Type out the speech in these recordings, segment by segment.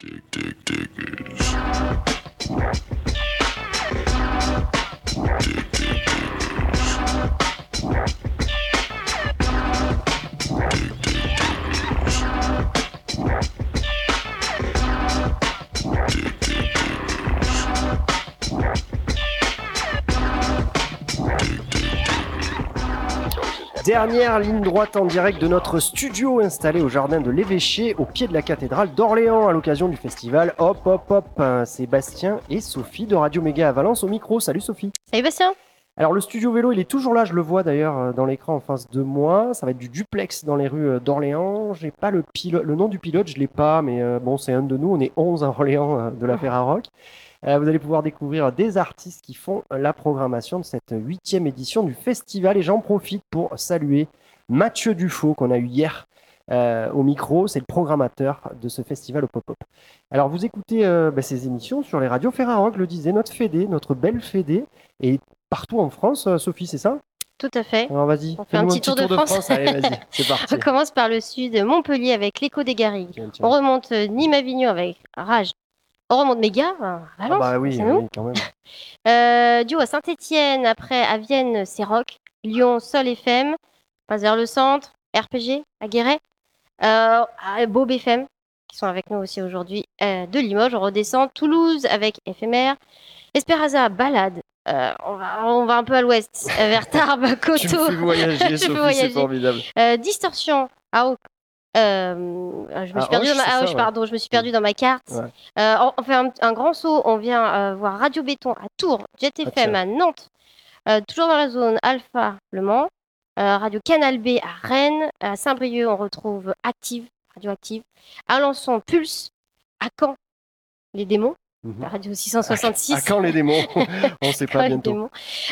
Dernière ligne droite en direct de notre studio installé au jardin de l'Évêché, au pied de la cathédrale d'Orléans, à l'occasion du festival Hop Hop Hop. C'est Bastien et Sophie de Radio Méga à Valence au micro. Salut Sophie. Salut Bastien. Alors le studio vélo, il est toujours là, je le vois d'ailleurs dans l'écran en face de moi. Ça va être du duplex dans les rues d'Orléans. J'ai pas le nom du pilote, je l'ai pas, mais bon, c'est un de nous. On est 11 à Orléans de la Ferrarock. Vous allez pouvoir découvrir des artistes qui font la programmation de cette 8e édition du festival. Et j'en profite pour saluer Mathieu Dufaux, qu'on a eu hier au micro. C'est le programmateur de ce festival au Pop-Up. Alors, vous écoutez ces émissions sur les radios Ferrarock, le disait, notre fédé, notre belle fédé. Et partout en France, Sophie, c'est ça ? Tout à fait. Alors, vas-y, on fait un petit tour de France. Allez, vas-y, c'est parti. On commence par le sud, Montpellier avec l'Écho des Garrigues. Tiens. On remonte Nîmes-Avignon avec Rage. On remonte Méga, Valence, bah oui, c'est nous. Oui, quand même. Du haut à Saint-Étienne, après à Vienne, c'est Rock. Lyon, Sol FM. Passe vers le centre, RPG, à Guéret. À Bob FM, qui sont avec nous aussi aujourd'hui. De Limoges, on redescend. Toulouse avec Éphémère. Espéraza, Balade. On va un peu à l'ouest, vers Tarbes, Coteau. Tu me fais voyager, Sophie, c'est formidable. Distorsion, à Auc. Je me suis perdue dans ma carte. Ouais. On fait un grand saut. On vient voir Radio Béton à Tours, Jet FM à Nantes, toujours dans la zone Alpha Le Mans, Radio Canal B à Rennes, à Saint-Brieuc on retrouve Radio Active, à Alençon Pulse, à Caen les démons. La radio 666. À quand les démons? On ne sait pas bientôt.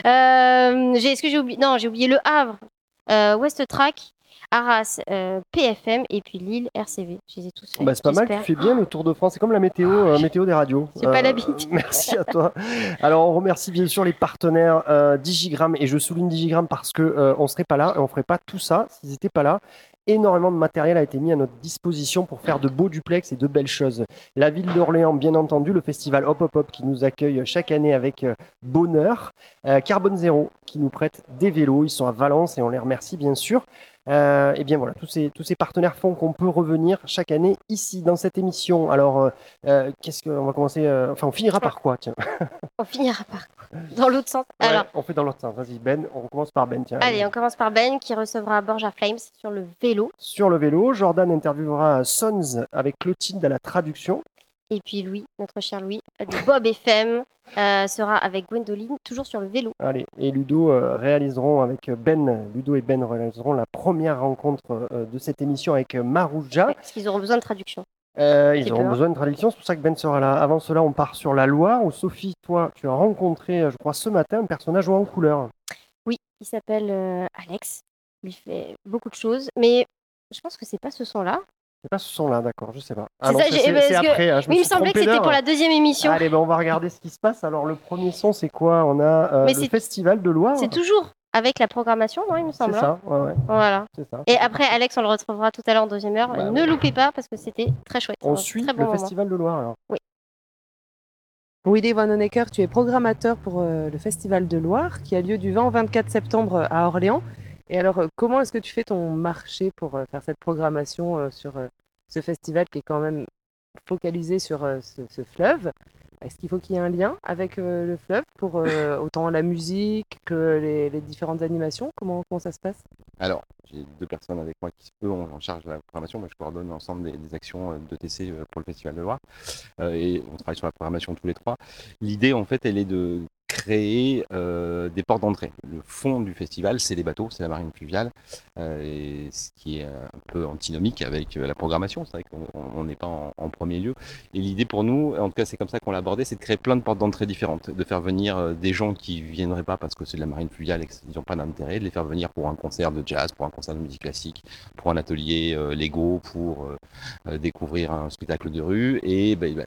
Est-ce que j'ai oublié? Non, j'ai oublié Le Havre, West Track, Arras, PFM et puis Lille, RCV. Je les ai tous faits. C'est pas mal, tu fais bien le Tour de France. C'est comme la météo, météo des radios. C'est pas la bite. Merci à toi. Alors, on remercie bien sûr les partenaires Digigram. Et je souligne Digigram parce qu'on ne serait pas là et on ne ferait pas tout ça s'ils n'étaient pas là. Énormément de matériel a été mis à notre disposition pour faire de beaux duplex et de belles choses. La ville d'Orléans, bien entendu, le festival Hop Hop Hop qui nous accueille chaque année avec bonheur. Carbone Zéro qui nous prête des vélos. Ils sont à Valence et on les remercie bien sûr. Et bien voilà, tous ces partenaires font qu'on peut revenir chaque année ici dans cette émission. Alors, qu'est-ce qu'on va commencer on finira par quoi, tiens. On finira par quoi? Dans l'autre sens. Ouais, alors, on fait dans l'autre sens. Vas-y, Ben. On commence par Ben. Tiens. Allez, on commence par Ben qui recevra Borja Flames sur le vélo. Sur le vélo, Jordan interviewera Sons avec Clotilde à la traduction. Et puis Louis, notre cher Louis, de Bob FM, sera avec Gwendoline, toujours sur le vélo. Allez, et Ludo réaliseront avec Ludo et Ben réaliseront la première rencontre de cette émission avec Marouja. Ouais, parce qu'ils auront besoin de traduction. Ils auront besoin de traduction, c'est pour ça que Ben sera là. Avant cela, on part sur la Loire, où Sophie, toi, tu as rencontré, je crois, ce matin, un personnage haut en couleur. Oui, il s'appelle Alex. Il fait beaucoup de choses, mais je pense que c'est pas ce son-là. C'est pas ce son-là, d'accord, je sais pas. C'est après. Mais il me semblait que c'était pour la deuxième émission. Allez, on va regarder ce qui se passe. Alors, le premier son, c'est quoi? On a le Festival de Loire. C'est toujours avec la programmation, non, il me semble. C'est ça, ouais. Voilà. C'est ça. Et après, Alex, on le retrouvera tout à l'heure en deuxième heure. Ne loupez pas parce que c'était très chouette. On suit le Festival de Loire, alors. Oui. Willy Van Honecker, tu es programmateur pour le Festival de Loire qui a lieu du 20 au 24 septembre à Orléans. Et alors, comment est-ce que tu fais ton marché pour faire cette programmation sur ce festival qui est quand même focalisé sur ce fleuve? Est-ce qu'il faut qu'il y ait un lien avec le fleuve pour autant la musique que les différentes animations? Comment ça se passe? Alors, j'ai deux personnes avec moi qui, eux, ont en charge de la programmation. Moi, je coordonne l'ensemble des actions de TC pour le Festival de Loire. Et on travaille sur la programmation tous les trois. L'idée, en fait, elle est de créer des portes d'entrée. Le fond du festival, c'est les bateaux, c'est la marine fluviale, et ce qui est un peu antinomique avec la programmation. C'est vrai qu'on n'est pas en premier lieu. Et l'idée pour nous, en tout cas c'est comme ça qu'on l'a abordé, c'est de créer plein de portes d'entrée différentes, de faire venir des gens qui ne viendraient pas parce que c'est de la marine fluviale et qu'ils n'ont pas d'intérêt, de les faire venir pour un concert de jazz, pour un concert de musique classique, pour un atelier Lego, pour découvrir un spectacle de rue, et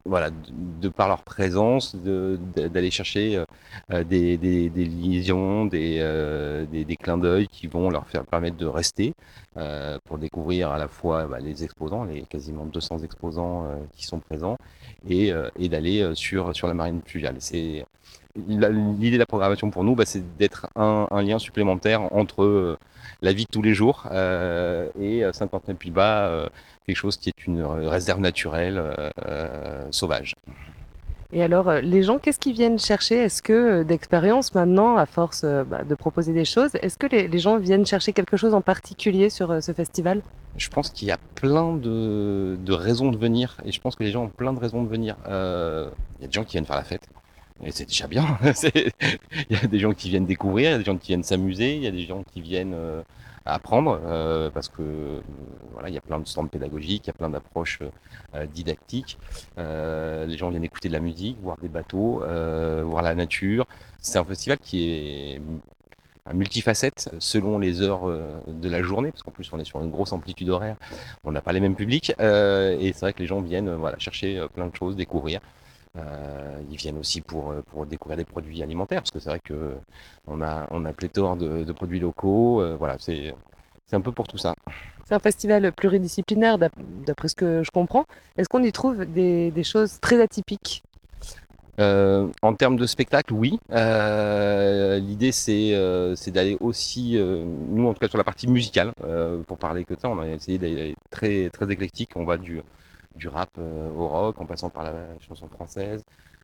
voilà, de par leur présence, d'aller chercher des liaisons, des clins d'œil qui vont leur permettre de rester pour découvrir à la fois les exposants, les quasiment 200 exposants qui sont présents, et d'aller sur la marine fluviale. L'idée de la programmation pour nous, c'est d'être un lien supplémentaire entre la vie de tous les jours et 59 Pays-Bas, quelque chose qui est une réserve naturelle sauvage. Et alors, les gens, qu'est-ce qu'ils viennent chercher? Est-ce que d'expérience maintenant, à force de proposer des choses, est-ce que les gens viennent chercher quelque chose en particulier sur ce festival? Je pense qu'il y a plein de raisons de venir, et je pense que les gens ont plein de raisons de venir. Il y a des gens qui viennent faire la fête, et c'est déjà bien. Il y a des gens qui viennent découvrir, il y a des gens qui viennent s'amuser, il y a des gens qui viennent apprendre, parce que voilà, il y a plein de stands pédagogiques, il y a plein d'approches didactiques. Les gens viennent écouter de la musique, voir des bateaux, voir la nature. C'est un festival qui est multifacette selon les heures de la journée, parce qu'en plus on est sur une grosse amplitude horaire, on n'a pas les mêmes publics, et c'est vrai que les gens viennent chercher plein de choses, découvrir. Ils viennent aussi pour découvrir des produits alimentaires, parce que c'est vrai que on a pléthore de produits locaux. Voilà, c'est un peu pour tout ça. C'est un festival pluridisciplinaire, d'après ce que je comprends. Est-ce qu'on y trouve des choses très atypiques? En termes de spectacle, oui. L'idée, c'est d'aller aussi, nous en tout cas sur la partie musicale, pour parler que de ça, on a essayé d'aller très, très éclectique. On va du rap au rock, en passant par la chanson française.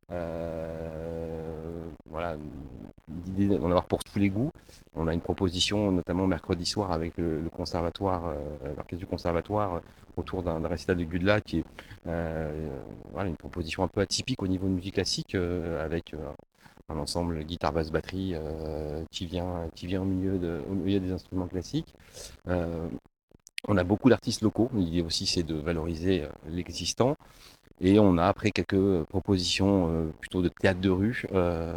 Voilà, l'idée d'en avoir pour tous les goûts. On a une proposition, notamment mercredi soir, avec le conservatoire, l'orchestre du conservatoire, autour d'un récital de Gudla, qui est voilà, une proposition un peu atypique au niveau de musique classique, avec un ensemble guitare, basse, batterie qui vient au milieu des instruments classiques. On a beaucoup d'artistes locaux. L'idée aussi, c'est de valoriser l'existant. Et on a après quelques propositions plutôt de théâtre de rue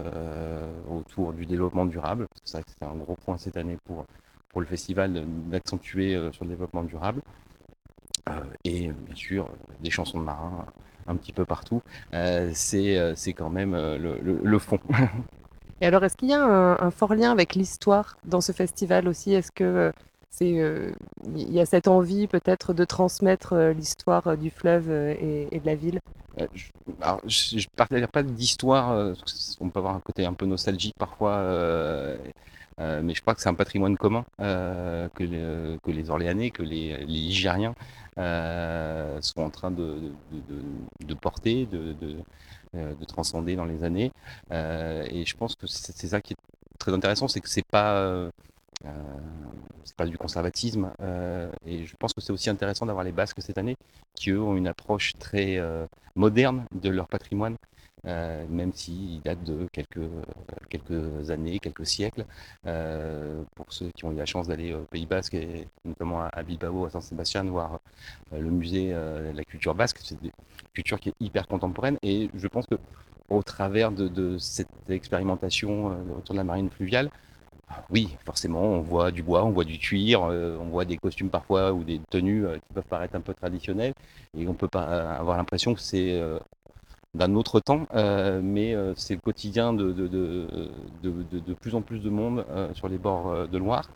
autour du développement durable. Parce que c'est vrai que c'était un gros point cette année pour le festival d'accentuer sur le développement durable. Et bien sûr, des chansons de marins un petit peu partout. C'est quand même le fond. Et alors, est-ce qu'il y a un fort lien avec l'histoire dans ce festival aussi? Est-ce que il y a cette envie peut-être de transmettre l'histoire du fleuve et de la ville? Alors, je ne partage pas d'histoire, on peut avoir un côté un peu nostalgique parfois, mais je crois que c'est un patrimoine commun que les Orléanais, que les Ligériens sont en train de porter, de transcender dans les années. Et je pense que c'est ça qui est très intéressant, c'est que euh, c'est pas du conservatisme. Et je pense que c'est aussi intéressant d'avoir les Basques cette année, qui eux ont une approche très moderne de leur patrimoine, même s'il date de quelques années, quelques siècles. Pour ceux qui ont eu la chance d'aller au Pays Basque, et notamment à Bilbao, à San Sébastien, voir le musée de la culture basque, c'est une culture qui est hyper contemporaine. Et je pense que au travers de cette expérimentation autour de la marine fluviale, oui, forcément, on voit du bois, on voit du cuir, on voit des costumes parfois ou des tenues qui peuvent paraître un peu traditionnelles, et on peut pas avoir l'impression que c'est d'un autre temps, mais c'est le quotidien de plus en plus de monde sur les bords de Loire,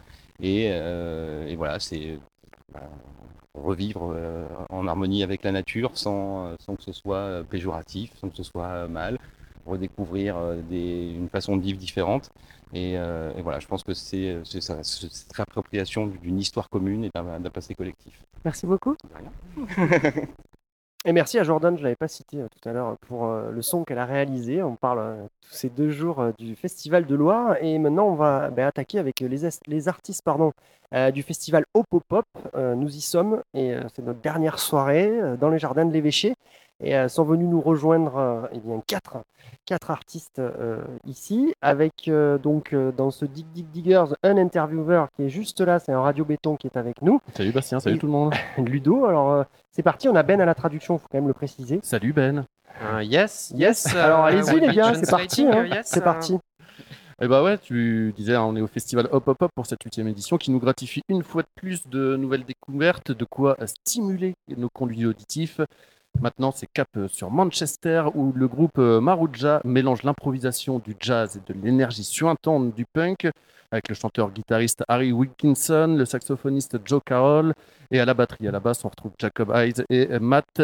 et voilà, c'est bah, revivre en harmonie avec la nature sans que ce soit péjoratif, sans que ce soit mal, redécouvrir une façon de vivre différente. Et voilà, je pense que c'est cette réappropriation d'une histoire commune et d'un passé collectif. Merci beaucoup. De rien. Et merci à Jordan, je ne l'avais pas cité tout à l'heure, pour le son qu'elle a réalisé. On parle tous ces 2 jours du Festival de Loire. Et maintenant, on va attaquer avec les artistes du Festival Opopop. Nous y sommes et c'est notre dernière soirée dans les jardins de l'Évêché. Et sont venus nous rejoindre eh bien, quatre artistes ici, avec dans ce Dig Dig Diggers un intervieweur qui est juste là, c'est un Radio Béton qui est avec nous. Salut Bastien, salut tout le monde. Ludo, alors c'est parti, on a Ben à la traduction, il faut quand même le préciser. Salut Ben. Yes. Alors allez-y les gars, c'est parti. C'est parti. Et bah ouais, tu disais, on est au festival Hop Hop Hop pour cette 8e édition qui nous gratifie une fois de plus de nouvelles découvertes, de quoi stimuler nos conduits auditifs. Maintenant, c'est cap sur Manchester où le groupe Maruja mélange l'improvisation du jazz et de l'énergie suintante du punk avec le chanteur-guitariste Harry Wilkinson, le saxophoniste Joe Carroll et à la batterie, à la basse, on retrouve Jacob Hayes et Matt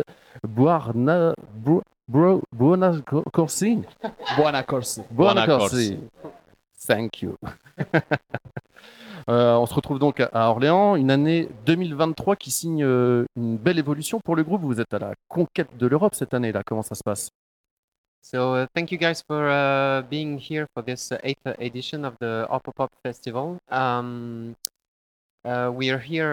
Buonacorsi. Buonacorsi. Buonacorsi. Thank you. On se retrouve donc à Orléans, une année 2023 qui signe une belle évolution pour le groupe. Vous êtes à la conquête de l'Europe cette année-là. Comment ça se passe? So thank you guys for being here for this eighth edition of the Opopop Festival. We are here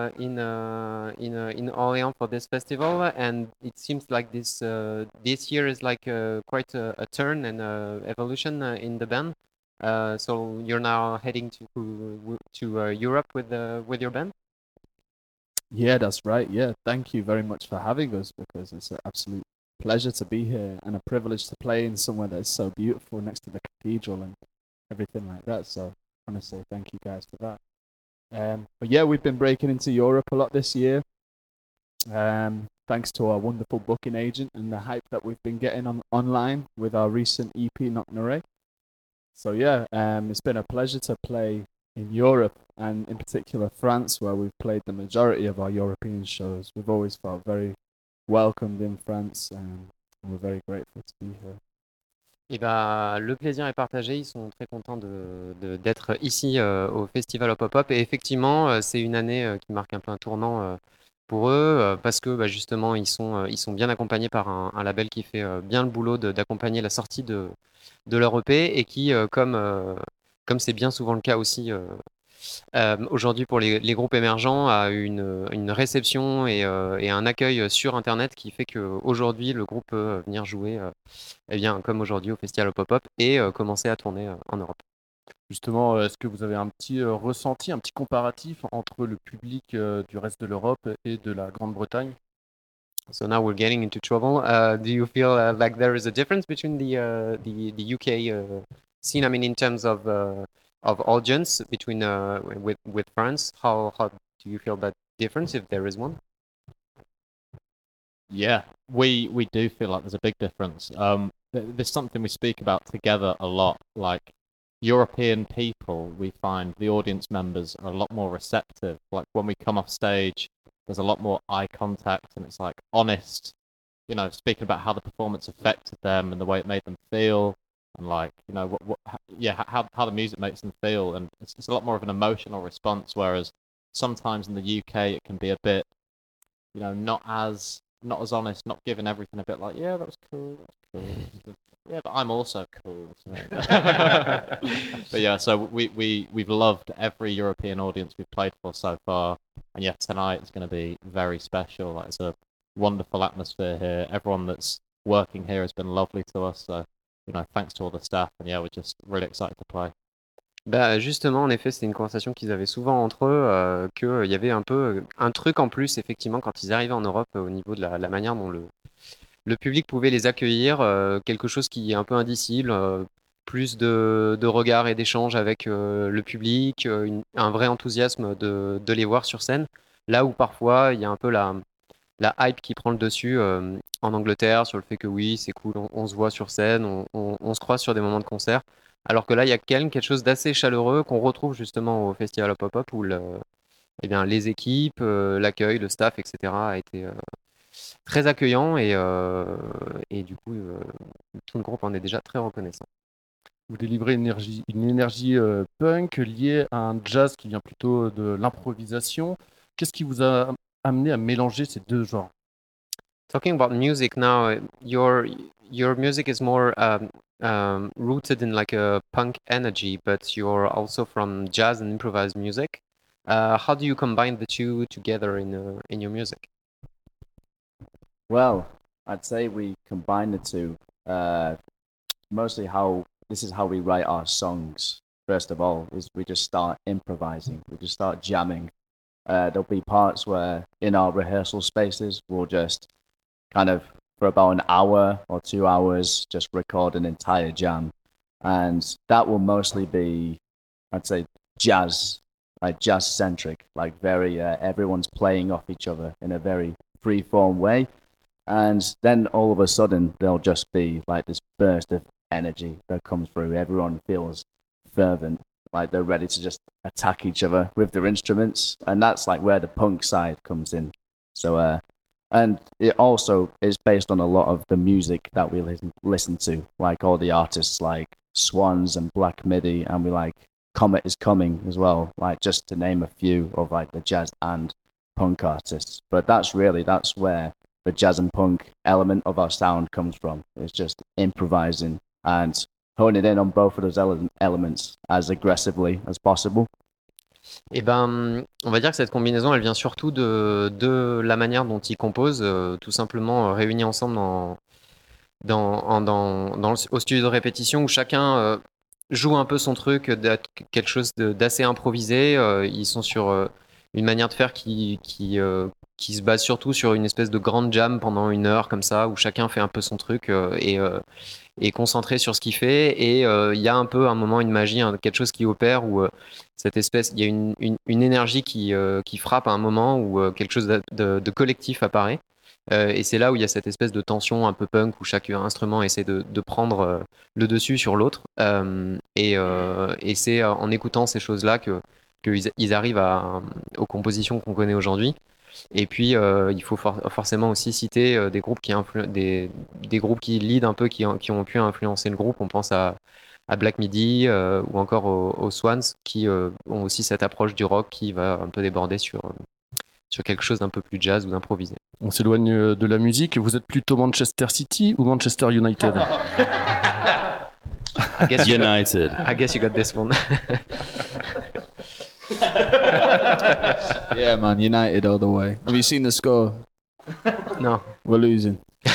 in Orléans for this festival, and it seems like this year is like quite a turn and evolution in the band. So you're now heading to Europe with your band. Yeah, that's right. Yeah, thank you very much for having us because it's an absolute pleasure to be here and a privilege to play in somewhere that's so beautiful next to the cathedral and everything like that. So I want to say thank you guys for that. But yeah, we've been breaking into Europe a lot this year, thanks to our wonderful booking agent and the hype that we've been getting online with our recent EP, Knock-Naray. So yeah, it's been a pleasure to play in Europe and in particular France, where we've played the majority of our European shows. We've always felt very welcomed in France and we're very grateful to be here. Et bah, le plaisir est partagé, ils sont très contents d'être ici au Festival Hop Hop Hop. Et effectivement, c'est une année qui marque un peu un tournant pour eux, parce que bah, justement, ils sont bien accompagnés par un label qui fait bien le boulot d'accompagner la sortie de leur EP et qui, comme c'est bien souvent le cas aussi aujourd'hui pour les groupes émergents, a une réception et un accueil sur Internet qui fait qu'aujourd'hui, le groupe peut venir jouer, eh bien, comme aujourd'hui au Festival Pop-Up et commencer à tourner en Europe. Justement, est-ce que vous avez un petit ressenti, un petit comparatif entre le public du reste de l'Europe et de la Grande-Bretagne? So now we're getting into trouble. Do you feel like there is a difference between the UK scene? I mean, in terms of audience between with France, how do you feel that difference if there is one? Yeah, we do feel like there's a big difference. There's something we speak about together a lot. Like European people, we find the audience members are a lot more receptive. Like when we come off stage, there's a lot more eye contact, and it's like honest. You know, speaking about how the performance affected them and the way it made them feel, and like how the music makes them feel, and it's a lot more of an emotional response. Whereas sometimes in the UK, it can be a bit, not as honest, not giving everything a bit like, yeah, that was cool. Yeah, but I'm also cool. But yeah, so we've loved every European audience we've played for so far, and yeah, tonight is going to be very special. Like, it's a wonderful atmosphere here. Everyone that's working here has been lovely to us. So thanks to all the staff, and yeah, we're just really excited to play. Bah justement, en effet, c'était une conversation qu'ils avaient souvent entre eux, qu'il y avait un peu un truc en plus, effectivement, quand ils arrivaient en Europe, au niveau de la manière dont le public pouvait les accueillir, quelque chose qui est un peu indicible, plus de regards et d'échanges avec le public, un vrai enthousiasme de les voir sur scène, là où parfois il y a un peu la hype qui prend le dessus en Angleterre sur le fait que oui, c'est cool, on se voit sur scène, on se croise sur des moments de concert. Alors que là, il y a quelque chose d'assez chaleureux qu'on retrouve justement au Festival Hop Hop Hop où les équipes, l'accueil, le staff, etc. a été très accueillant et du coup, tout le groupe en est déjà très reconnaissant. Vous délivrez une énergie punk liée à un jazz qui vient plutôt de l'improvisation. Qu'est-ce qui vous a amené à mélanger ces deux genres? Talking about music now, your music is more rooted in like a punk energy, but you're also from jazz and improvised music. How do you combine the two together in your music? Well, I'd say we combine the two. Mostly this is how we write our songs. First of all, is we just start improvising. We just start jamming. There'll be parts where in our rehearsal spaces, we'll just kind of for about an hour or 2 hours, just record an entire jam. And that will mostly be, I'd say, jazz, like jazz-centric, like very, everyone's playing off each other in a very free-form way. And then all of a sudden, there'll just be like this burst of energy that comes through. Everyone feels fervent, like they're ready to just attack each other with their instruments. And that's like where the punk side comes in. So, and it also is based on a lot of the music that we listen to, like all the artists like Swans and Black Midi, and we like Comet is Coming as well, like just to name a few of like the jazz and punk artists. But that's where the jazz and punk element of our sound comes from. It's just improvising and honing in on both of those elements as aggressively as possible. Et ben, on va dire que cette combinaison, elle vient surtout de la manière dont ils composent, tout simplement réunis ensemble au studio de répétition où chacun joue un peu son truc, quelque chose d'assez improvisé. Ils sont sur une manière de faire qui se base surtout sur une espèce de grande jam pendant 1 heure comme ça, où chacun fait un peu son truc et est concentré sur ce qu'il fait. Et il y a un peu un moment, une magie, quelque chose qui opère où cette espèce, il y a une énergie qui frappe à un moment où quelque chose de collectif apparaît. Et c'est là où il y a cette espèce de tension un peu punk où chaque instrument essaie de prendre le dessus sur l'autre. Et c'est en écoutant ces choses-là qu'ils arrivent aux compositions qu'on connaît aujourd'hui. Et puis, il faut forcément aussi citer des groupes des groupes qui lead un peu, qui ont pu influencer le groupe. On pense à Black Midi ou encore aux Swans, qui ont aussi cette approche du rock qui va un peu déborder sur quelque chose d'un peu plus jazz ou d'improvisé. On s'éloigne de la musique. Vous êtes plutôt Manchester City ou Manchester United? I guess United. I guess you got this one. Yeah, man, United all the way. Have you seen the score? No. We're losing.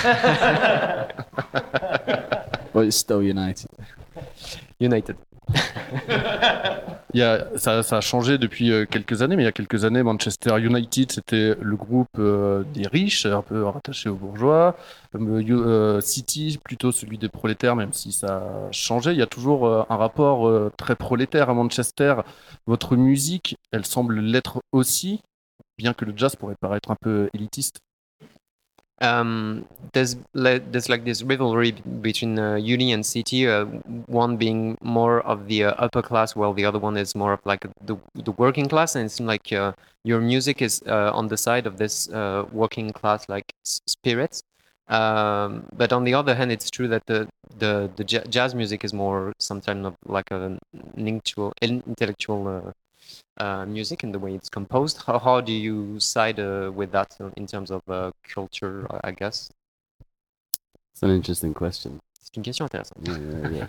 But it's still United. United. Ça a changé depuis quelques années, mais il y a quelques années, Manchester United, c'était le groupe des riches, un peu rattaché aux bourgeois. City, plutôt celui des prolétaires, même si ça a changé. Il y a toujours un rapport très prolétaire à Manchester. Votre musique, elle semble l'être aussi, bien que le jazz pourrait paraître un peu élitiste. There's like this rivalry between uni and city, one being more of the upper class while the other one is more of like the working class, and it seems like your music is on the side of this working class like spirit, but on the other hand it's true that the jazz music is more sometimes of like an intellectual music in the way it's composed. How do you side with that in terms of culture, I guess? It's an interesting question. C'est une question intéressante. Yeah.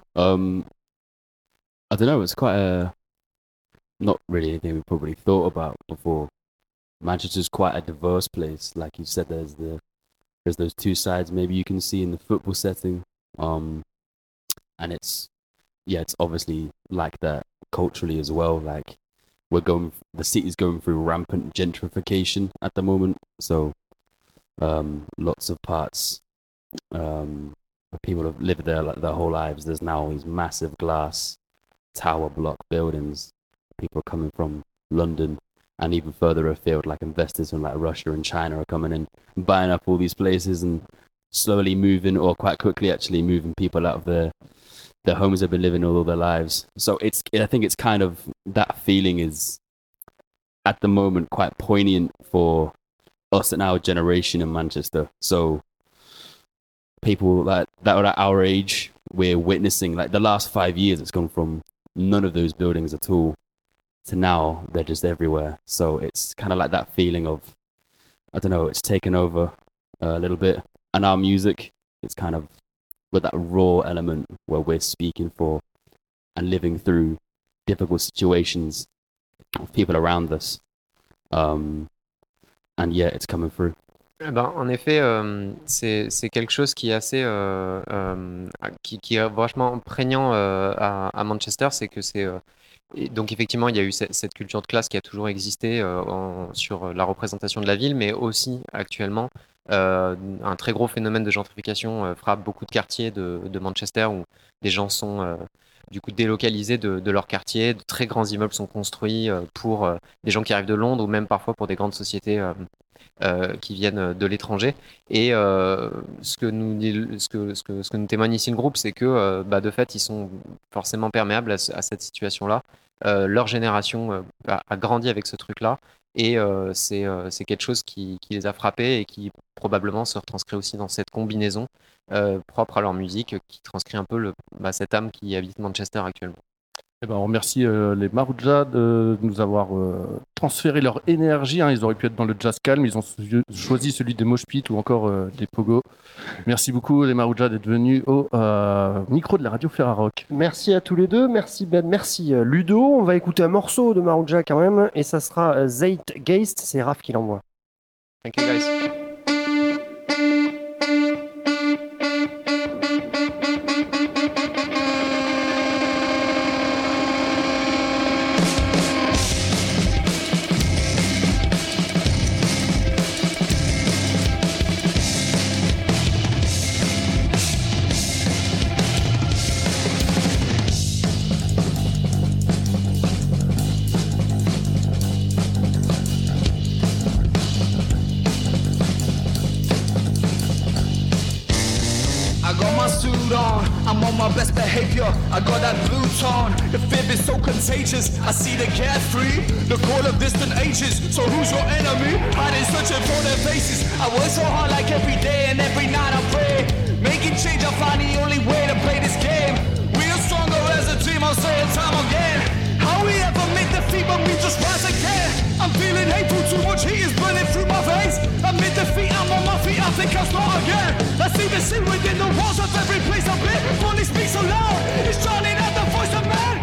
I don't know. It's quite not really anything we probably thought about before. Manchester's quite a diverse place. Like you said, there's those two sides. Maybe you can see in the football setting, and it's obviously like that culturally as well. Like the city's going through rampant gentrification at the moment. So lots of parts people have lived there like their whole lives. There's now these massive glass tower block buildings. People are coming from London and even further afield, like investors from like Russia and China are coming in and buying up all these places and slowly moving, or quite quickly actually moving people out of their homes they've been living all their lives. So I think it's kind of, that feeling is at the moment quite poignant for us and our generation in Manchester. So people that are at our age, we're witnessing like the last 5 years, it's gone from none of those buildings at all to now they're just everywhere. So it's kind of like that feeling of, I don't know, it's taken over a little bit. And our music, it's kind of with that raw element where we're speaking for and living through difficult situations of people around us. And yeah, it's coming through. En effet, c'est quelque chose qui est assez, qui est vachement prégnant à Manchester, c'est que donc effectivement il y a eu cette culture de classe qui a toujours existé sur la représentation de la ville, mais aussi actuellement un très gros phénomène de gentrification frappe beaucoup de quartiers de Manchester où des gens sont du coup délocalisés de leur quartier, de très grands immeubles sont construits pour des gens qui arrivent de Londres ou même parfois pour des grandes sociétés qui viennent de l'étranger. Et ce que nous témoigne ici le groupe, c'est que de fait, ils sont forcément perméables à cette situation-là. Leur génération a grandi avec ce truc-là. Et c'est quelque chose qui les a frappés et qui probablement se retranscrit aussi dans cette combinaison propre à leur musique qui transcrit un peu cette âme qui habite Manchester actuellement. Eh ben, on remercie les Marouja de nous avoir transféré leur énergie. Ils auraient pu être dans le jazz calme, ils ont choisi celui des mosh pit ou encore des pogo. Merci beaucoup les Marouja d'être venus au micro de la radio Ferrarock. Merci à tous les deux, merci Ben, merci Ludo. On va écouter un morceau de Marouja quand même, et ça sera Zeitgeist, c'est Raph qui l'envoie. Thank you guys. I'm on my best behavior, I got that blue tone. The fib is so contagious, I see the carefree, the call of distant ages. So who's your enemy? Hiding, searching for their faces. I work so hard like every day and every night I pray. Making change, I find the only way to play this game. We are stronger as a team, I'll say it time again. How we ever make defeat when we just rise again? I'm feeling hateful, too much heat is burning through my veins. Amid defeat, I'm on my feet, I think I'll start again. I see the sin within the walls of every place I've been. Only speaks so loud, it's drowning out the voice of man.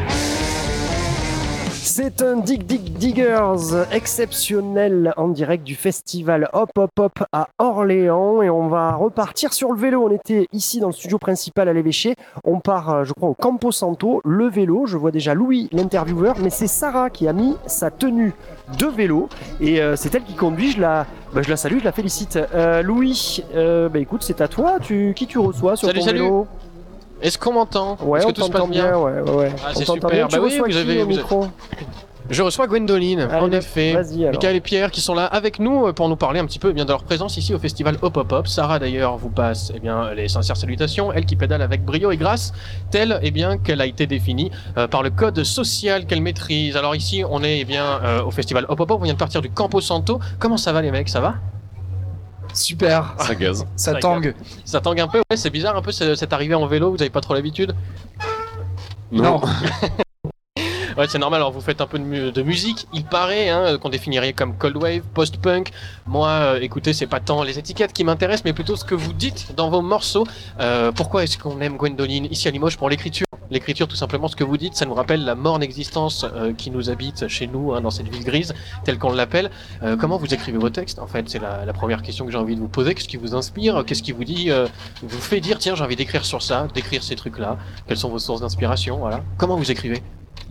C'est un Dig Dig Diggers exceptionnel en direct du festival Hop Hop Hop à Orléans, et on va repartir sur le vélo. On était ici dans le studio principal à l'Évêché, on part je crois au Campo Santo, le vélo. Je vois déjà Louis l'intervieweur, mais c'est Sarah qui a mis sa tenue de vélo et c'est elle qui conduit. Je la salue, je la félicite. Louis, écoute, c'est à toi, qui tu reçois sur ton vélo? Est-ce qu'on m'entend? Ouais, est-ce que on tout se passe t'entend bien, ouais. Ah, c'est super. Bah oui, vous avez micro. Je reçois Gwendoline, Allez, en effet, Michael et Pierre qui sont là avec nous pour nous parler un petit peu de leur présence ici au festival Hop Hop Hop. Sarah d'ailleurs vous passe les sincères salutations, elle qui pédale avec brio et grâce, telle qu'elle a été définie par le code social qu'elle maîtrise. Alors ici on est au festival Hop Hop Hop, on vient de partir du Campo Santo. Comment ça va les mecs, ça va? Super. Ça gaze. Ça tangue. Ça tangue un peu, ouais, c'est bizarre un peu cette arrivée en vélo, vous avez pas trop l'habitude? Non. Ouais, c'est normal, alors vous faites un peu de musique, il paraît qu'on définirait comme cold wave, post-punk. Moi, écoutez, c'est pas tant les étiquettes qui m'intéressent, mais plutôt ce que vous dites dans vos morceaux. Pourquoi est-ce qu'on aime Gwendoline ici à Limoges? Pour l'écriture. L'écriture, tout simplement, ce que vous dites, ça nous rappelle la morne existence qui nous habite chez nous, dans cette ville grise, telle qu'on l'appelle. Comment vous écrivez vos textes? En fait, c'est la première question que j'ai envie de vous poser. Qu'est-ce qui vous inspire? Qu'est-ce qui vous dit, vous fait dire, tiens, j'ai envie d'écrire sur ça, d'écrire ces trucs-là? Quelles sont vos sources d'inspiration? Voilà. Comment vous écrivez?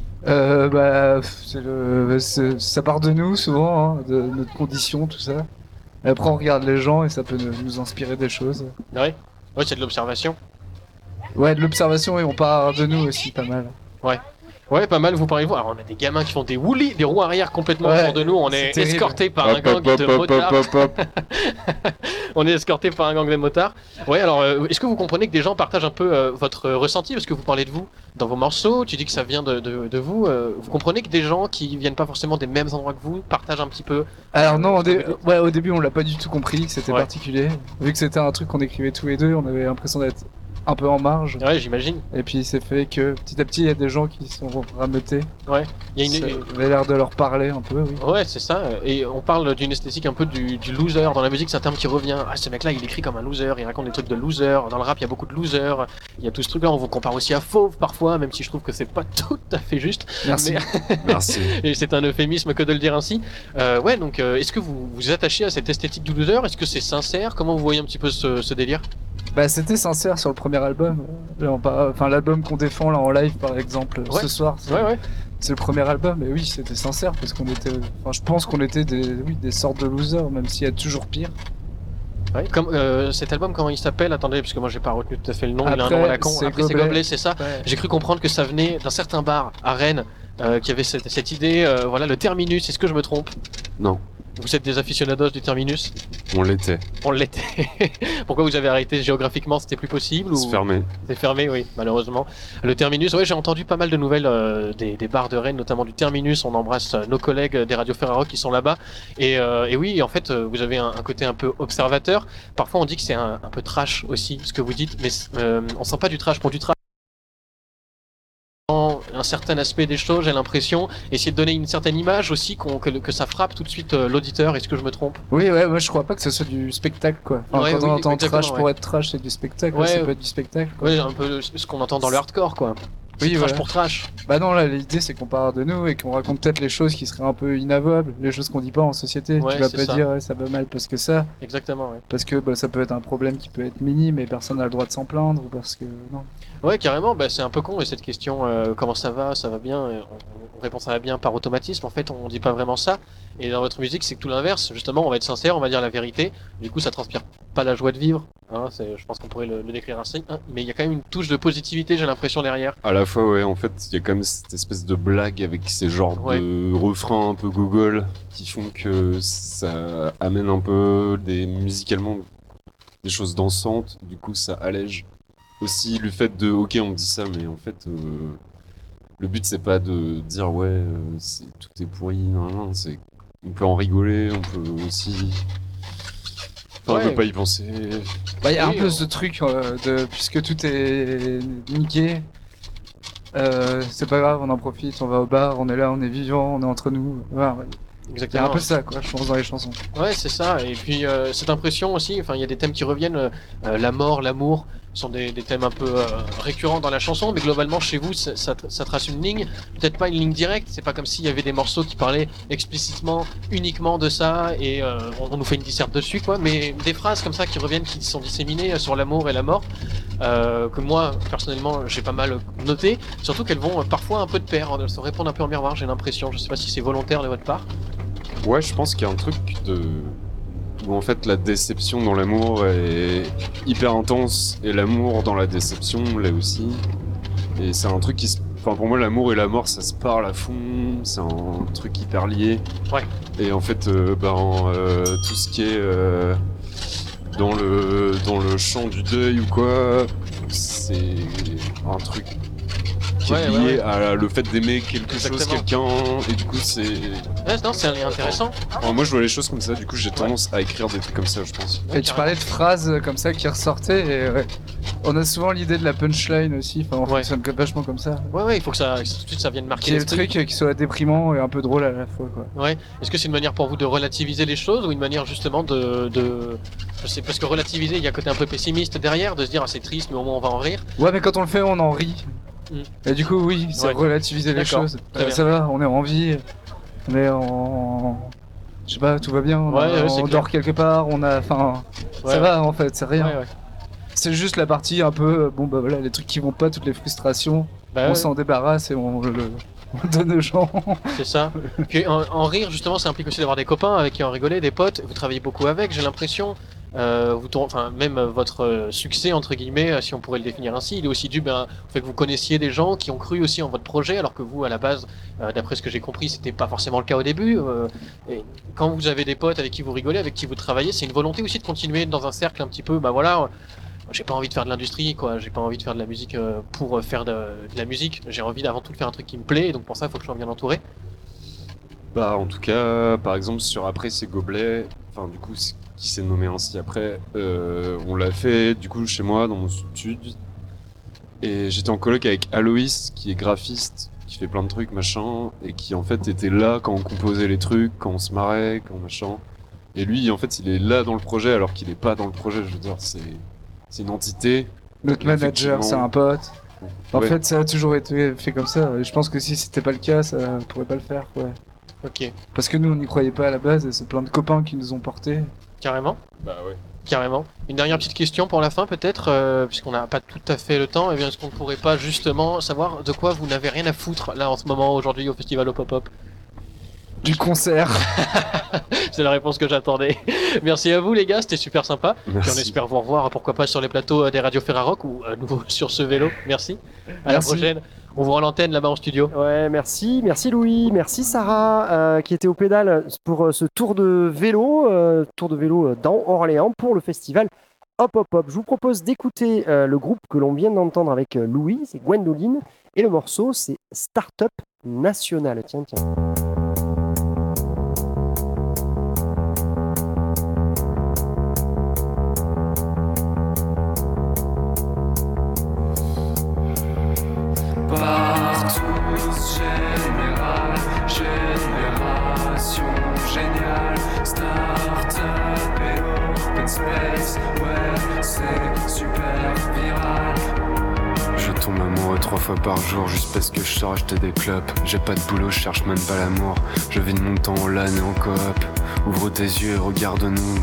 Ça part de nous souvent, de notre condition, tout ça. Et après on regarde les gens et ça peut nous inspirer des choses. Ouais, c'est de l'observation. Ouais, de l'observation, et on part de nous aussi pas mal. Ouais, pas mal, vous parlez-vous. Alors, on a des gamins qui font des wheelies, des roues arrière complètement autour de nous. On est escortés par un gang de motards. On est escortés par un gang de motards. Ouais, alors, est-ce que vous comprenez que des gens partagent un peu votre ressenti? Parce que vous parlez de vous dans vos morceaux, tu dis que ça vient de vous. Vous comprenez que des gens qui viennent pas forcément des mêmes endroits que vous partagent un petit peu? Alors non, au début on l'a pas du tout compris, que c'était particulier. Vu que c'était un truc qu'on écrivait tous les deux, on avait l'impression d'être un peu en marge. Ouais, j'imagine. Et puis c'est fait que petit à petit il y a des gens qui sont rameutés. Ouais. Ça avait l'air de leur parler un peu, oui. Ouais, c'est ça. Et on parle d'une esthétique un peu du loser. Dans la musique, c'est un terme qui revient. Ah, ce mec-là, il écrit comme un loser, il raconte des trucs de loser. Dans le rap, il y a beaucoup de losers. Il y a tout ce truc-là. On vous compare aussi à Fauve parfois, même si je trouve que c'est pas tout à fait juste. Merci. Merci. Et c'est un euphémisme que de le dire ainsi. Ouais, donc est-ce que vous vous attachez à cette esthétique du loser? Est-ce que c'est sincère? Comment vous voyez un petit peu ce délire? Bah c'était sincère sur le premier album. Enfin l'album qu'on défend là en live par exemple ce soir. C'est le premier album, et oui c'était sincère parce qu'on était. Enfin je pense qu'on était des sortes de losers, même s'il y a toujours pire. Ouais, comme cet album, comment il s'appelle? Attendez, parce que moi j'ai pas retenu tout à fait le nom. Après, il a un nom à la con. Après c'est Gobelet, Gobelet, c'est ça. Ouais. J'ai cru comprendre que ça venait d'un certain bar à Rennes qui avait cette idée. Voilà, le terminus. Est-ce que je me trompe? Non. Vous êtes des aficionados du terminus? On l'était. On l'était. Pourquoi vous avez arrêté géographiquement? C'était plus possible C'est fermé. C'est fermé, oui, malheureusement. Le terminus, ouais, j'ai entendu pas mal de nouvelles des bars de Rennes, notamment du terminus. On embrasse nos collègues des radios Ferrarock qui sont là-bas. Et oui, en fait, vous avez un côté un peu observateur. Parfois, on dit que c'est un peu trash aussi, ce que vous dites, mais on sent pas du trash pour du trash. Un certain aspect des choses, j'ai l'impression, essayer de donner une certaine image aussi, que ça frappe tout de suite l'auditeur. Est-ce que je me trompe? Oui, ouais, moi je crois pas que ce soit du spectacle quoi. Enfin, Ouais, quand oui, on entend exactement, trash pour être trash, c'est du spectacle, Ouais, ça peut être du spectacle. Quoi. Ouais, un peu ce qu'on entend dans le hardcore, quoi. C'est Oui, trash voilà. pour trash. Bah non, là l'idée c'est qu'on parle de nous et qu'on raconte peut-être les choses qui seraient un peu inavouables, les choses qu'on dit pas en société. Ouais, Tu vas c'est pas ça. dire ouais, ça va mal parce que ça, Exactement, ouais. parce que bah, ça peut être un problème qui peut être minime et personne n'a le droit de s'en plaindre ou parce que non. Ouais, carrément, bah, c'est un peu con, et cette question, comment ça va bien, on répond ça va bien par automatisme, en fait, on dit pas vraiment ça. Et dans votre musique, c'est que tout l'inverse, justement, on va être sincère, on va dire la vérité, du coup, ça transpire pas la joie de vivre, hein, je pense qu'on pourrait le décrire ainsi, hein, mais il y a quand même une touche de positivité, j'ai l'impression, derrière. À la fois, ouais, en fait, il y a quand même cette espèce de blague avec ces genres de refrains un peu gogol qui font que ça amène un peu musicalement des choses dansantes, du coup, ça allège aussi le fait de ok on me dit ça mais en fait le but c'est pas de dire ouais tout est pourri non, c'est on peut en rigoler, on peut aussi on peut pas y penser. Bah il y a un peu ce truc de puisque tout est niqué, c'est pas grave, on en profite, on va au bar, on est là, on est vivant, on est entre nous. Voilà, ouais. Exactement. Il y a un peu ça quoi, je pense dans les chansons. Ouais, c'est ça. Et puis cette impression aussi, enfin, il y a des thèmes qui reviennent, la mort, l'amour, sont des thèmes un peu récurrents dans la chanson, mais globalement chez vous, ça trace une ligne, peut-être pas une ligne directe. C'est pas comme s'il y avait des morceaux qui parlaient explicitement, uniquement de ça, et on nous fait une disserte dessus, quoi. Mais des phrases comme ça qui reviennent, qui sont disséminées sur l'amour et la mort, que moi personnellement j'ai pas mal noté. Surtout qu'elles vont parfois un peu de pair, elles se répondent un peu en miroir. J'ai l'impression. Je sais pas si c'est volontaire de votre part. Ouais, je pense qu'il y a un truc où en fait la déception dans l'amour est hyper intense et l'amour dans la déception l'est aussi. Et c'est un truc enfin pour moi l'amour et la mort ça se parle à fond, c'est un truc hyper lié. Ouais. Et en fait tout ce qui est dans le champ du deuil ou quoi, c'est un truc qui est lié à le fait d'aimer quelque chose, quelqu'un, et du coup c'est... Ouais, non, c'est un lien intéressant. Alors, moi je vois les choses comme ça, du coup j'ai tendance à écrire des trucs comme ça je pense. Et tu parlais de phrases comme ça qui ressortaient et on a souvent l'idée de la punchline aussi, enfin on fonctionne vachement comme ça. Ouais, il faut que tout de suite ça vienne marquer Qu'il y ait le truc qui soit déprimant et un peu drôle à la fois quoi. Ouais. Est-ce que c'est une manière pour vous de relativiser les choses ou une manière justement de... Je sais, parce que relativiser, il y a un côté un peu pessimiste derrière, de se dire ah, c'est triste mais au moins on va en rire. Ouais mais quand on le fait on en rit. Et du coup oui, c'est relativiser les choses. Ça va, on est en vie, on est en... Je sais pas, tout va bien, on dort quelque part, on a... Enfin, ça va en fait, c'est rien. C'est juste la partie un peu, bon bah voilà, les trucs qui vont pas, toutes les frustrations, on s'en débarrasse et on donne aux gens. C'est ça. Puis en rire, justement, ça implique aussi d'avoir des copains avec qui en rigoler, des potes. Vous travaillez beaucoup avec, j'ai l'impression. Même votre succès, entre guillemets, si on pourrait le définir ainsi, il est aussi dû au fait que vous connaissiez des gens qui ont cru aussi en votre projet, alors que vous, à la base, d'après ce que j'ai compris, c'était pas forcément le cas au début. Et quand vous avez des potes avec qui vous rigolez, avec qui vous travaillez, c'est une volonté aussi de continuer dans un cercle un petit peu, j'ai pas envie de faire de l'industrie, quoi. J'ai pas envie de faire de la musique pour faire de la musique. J'ai envie avant tout de faire un truc qui me plaît, et donc pour ça, il faut que je sois bien entouré. Bah, en tout cas, par exemple, sur Après ces gobelets, enfin, du coup, qui s'est nommé ainsi après, on l'a fait, du coup, chez moi, dans mon studio. Et j'étais en coloc avec Aloïs, qui est graphiste, qui fait plein de trucs, machin, et qui, en fait, était là quand on composait les trucs, quand on se marrait, quand machin. Et lui, en fait, il est là dans le projet, alors qu'il est pas dans le projet, je veux dire, c'est une entité. Notre manager, c'est un pote. En fait, ça a toujours été fait comme ça. Et je pense que si c'était pas le cas, ça pourrait pas le faire, ouais. Ok. Parce que nous, on n'y croyait pas à la base, et c'est plein de copains qui nous ont portés. Carrément. Bah ouais. Carrément. Une dernière petite question pour la fin, peut-être, puisqu'on n'a pas tout à fait le temps. Eh bien, est-ce qu'on ne pourrait pas justement savoir de quoi vous n'avez rien à foutre là en ce moment, aujourd'hui, au festival au Pop-Up? Du concert. C'est la réponse que j'attendais. Merci à vous les gars, c'était super sympa. Merci. Puis on espère vous revoir, pourquoi pas sur les plateaux des radios Ferrarock ou à nouveau sur ce vélo. Merci. À la Merci. prochaine. On vous rend l'antenne là-bas en studio. Ouais, merci Louis, merci Sarah qui était au pédale pour ce tour de vélo dans Orléans pour le festival Hop Hop Hop. Je vous propose d'écouter le groupe que l'on vient d'entendre avec Louis, c'est Gwendoline, et le morceau c'est Startup National. Tiens. Partout, général, génération géniale, start-up et open space, ouais, c'est super viral. Je tombe amoureux 3 fois par jour juste parce que je sors acheter des clopes. J'ai pas de boulot, je cherche même pas l'amour. Je vis de mon temps en LAN et en coop. Ouvre tes yeux et regarde-nous.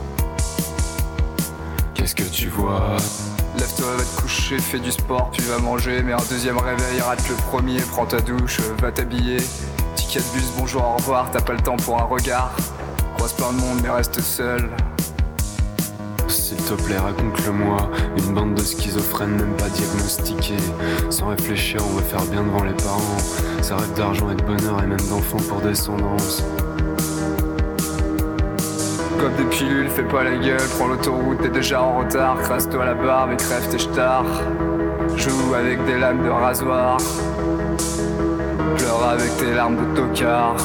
Qu'est-ce que tu vois? Lève-toi, va te coucher, fais du sport, puis va manger. Mais un deuxième réveil, rate le premier, prends ta douche, va t'habiller. Ticket de bus, bonjour, au revoir, t'as pas le temps pour un regard. Croise plein de monde, mais reste seul. S'il te plaît, raconte-le-moi. Une bande de schizophrènes même pas diagnostiqués. Sans réfléchir, on va faire bien devant les parents. Ça rêve d'argent et de bonheur et même d'enfants pour descendance. Comme des pilules, fais pas la gueule, prends l'autoroute, t'es déjà en retard. Crasse-toi la barbe et crève tes ch'tards. Joue avec des lames de rasoir. Pleure avec tes larmes de tocard.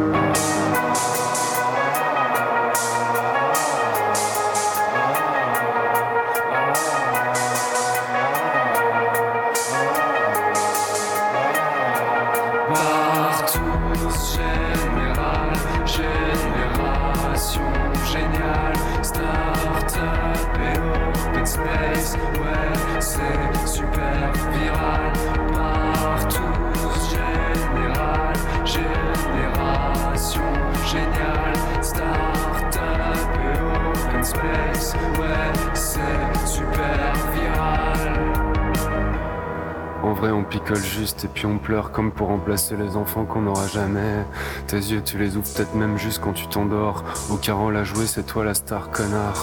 En vrai, on picole juste et puis on pleure comme pour remplacer les enfants qu'on n'aura jamais. Tes yeux, tu les ouvres peut-être même juste quand tu t'endors. Au carreau, la jouer, c'est toi la star, connard.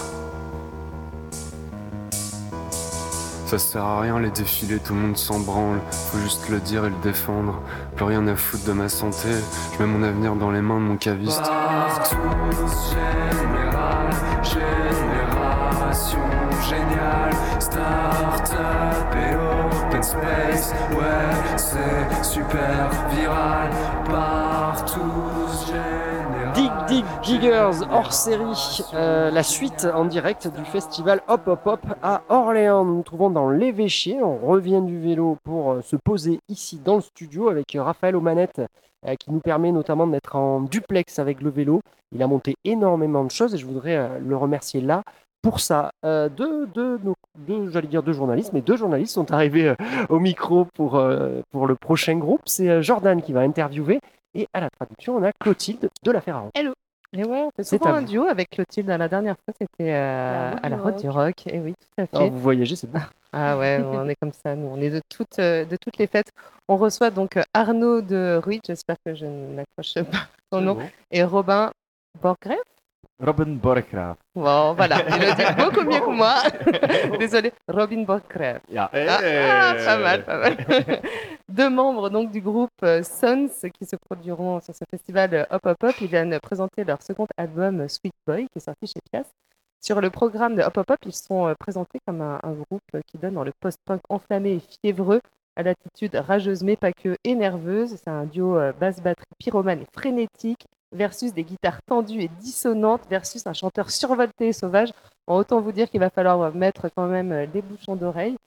Ça sert à rien les défilés, tout le monde s'en branle. Faut juste le dire et le défendre. Plus rien à foutre de ma santé. Je mets mon avenir dans les mains de mon caviste. Partout, général, génération géniale, start-up et open space, ouais, c'est super viral. Partout, général. Dig Diggers hors série, la suite en direct du festival Hop Hop Hop à Orléans. Nous nous trouvons dans l'évêché, on revient du vélo pour se poser ici dans le studio avec Raphaël aux manettes qui nous permet notamment d'être en duplex avec le vélo. Il a monté énormément de choses et je voudrais le remercier là pour ça. Deux journalistes, mais deux journalistes sont arrivés au micro pour le prochain groupe. C'est Jordan qui va interviewer. Et à la traduction, on a Clotilde de la Ferrare. Hello. Et ouais, on fait souvent un duo avec Clotilde. La dernière fois, c'était à la Route du Rock. Et oui, tout à fait. Alors, vous voyagez, c'est bon. Ah ouais, on est comme ça, nous. On est de toutes les fêtes. On reçoit donc Arnaud de Ruy, j'espère que je n'accroche pas son nom, et Robin Borgreff. Robin Borgreff. Bon, voilà, il le dit beaucoup mieux que moi. Désolé, Robin Borgreff. Yeah. Pas mal. Deux membres donc du groupe Sons qui se produiront sur ce festival Hop Hop Hop. Ils viennent présenter leur second album Sweet Boy qui est sorti chez Pias. Sur le programme de Hop Hop Hop, ils sont présentés comme un groupe qui donne dans le post-punk enflammé et fiévreux à l'attitude rageuse mais pas que et nerveuse. C'est un duo basse-batterie pyromane et frénétique versus des guitares tendues et dissonantes versus un chanteur survolté et sauvage. Bon, autant vous dire qu'il va falloir mettre quand même les bouchons d'oreille.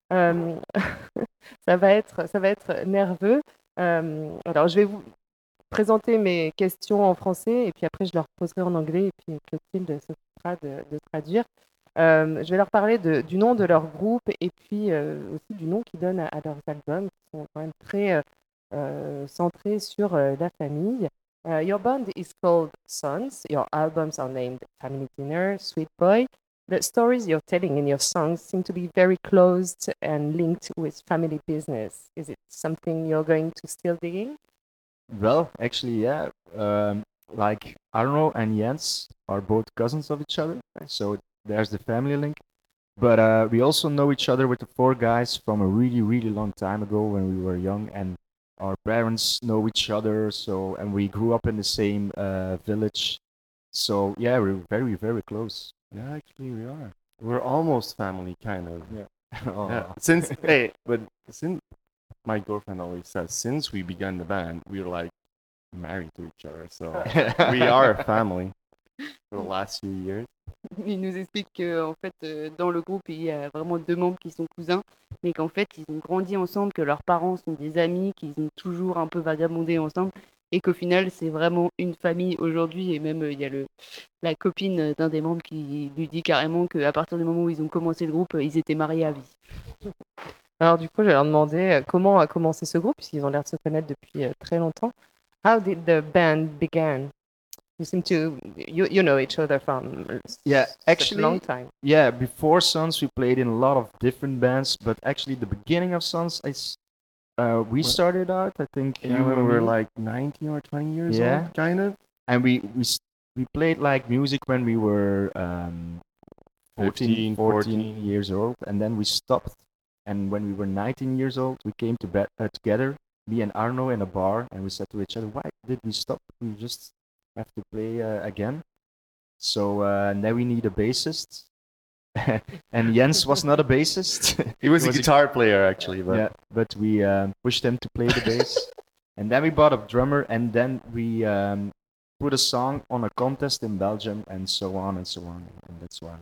Ça va être nerveux. Alors, je vais vous présenter mes questions en français et puis après, je leur poserai en anglais et puis Clotilde s'occupera de traduire. Je vais leur parler du nom de leur groupe et puis aussi du nom qu'ils donnent à leurs albums qui sont quand même très centrés sur la famille. Your band is called Sons. Your albums are named Family Dinner, Sweet Boy. The stories you're telling in your songs seem to be very close and linked with family business. Is it something you're going to still digging? Well, actually, yeah. Like Arno and Jens are both cousins of each other, so there's the family link. But we also know each other with the four guys from a really, really long time ago when we were young, and our parents know each other. So, and we grew up in the same village. So yeah, we're very, very close. Yeah, actually, we are. We're almost family, kind of. Yeah. Yeah. Since my girlfriend always says, since we began the band, we're like married to each other. So we are a family for the last few years. Il nous explique qu'en fait, dans le groupe, il y a vraiment 2 membres qui sont cousins, mais qu'en fait, ils ont grandi ensemble, que leurs parents sont des amis, qu'ils ont toujours un peu vagabondé ensemble, et qu'au final, c'est vraiment une famille aujourd'hui. Et même, il y a la copine d'un des membres qui lui dit carrément qu'à partir du moment où ils ont commencé le groupe, ils étaient mariés à vie. Alors du coup, je vais leur demander comment a commencé ce groupe, puisqu'ils ont l'air de se connaître depuis très longtemps. How did the band begin? You seem to, you know each other from Yeah, such a actually, long time. yeah. Before Sons, we played in a lot of different bands, but actually, the beginning of Sons, we started out. I think Yeah, when we were like 19 or 20 years old, kind of. And we played like music when we were 14 years old, and then we stopped. And when we were 19 years old, we came together, me and Arno, in a bar, and we said to each other, "Why did we stop? We just have to play again." So now we need a bassist. And Jens was not a bassist. He was a guitar player, actually. But Yeah, but we pushed him to play the bass. And then we bought a drummer, and then we put a song on a contest in Belgium, and so on and so on. And that's why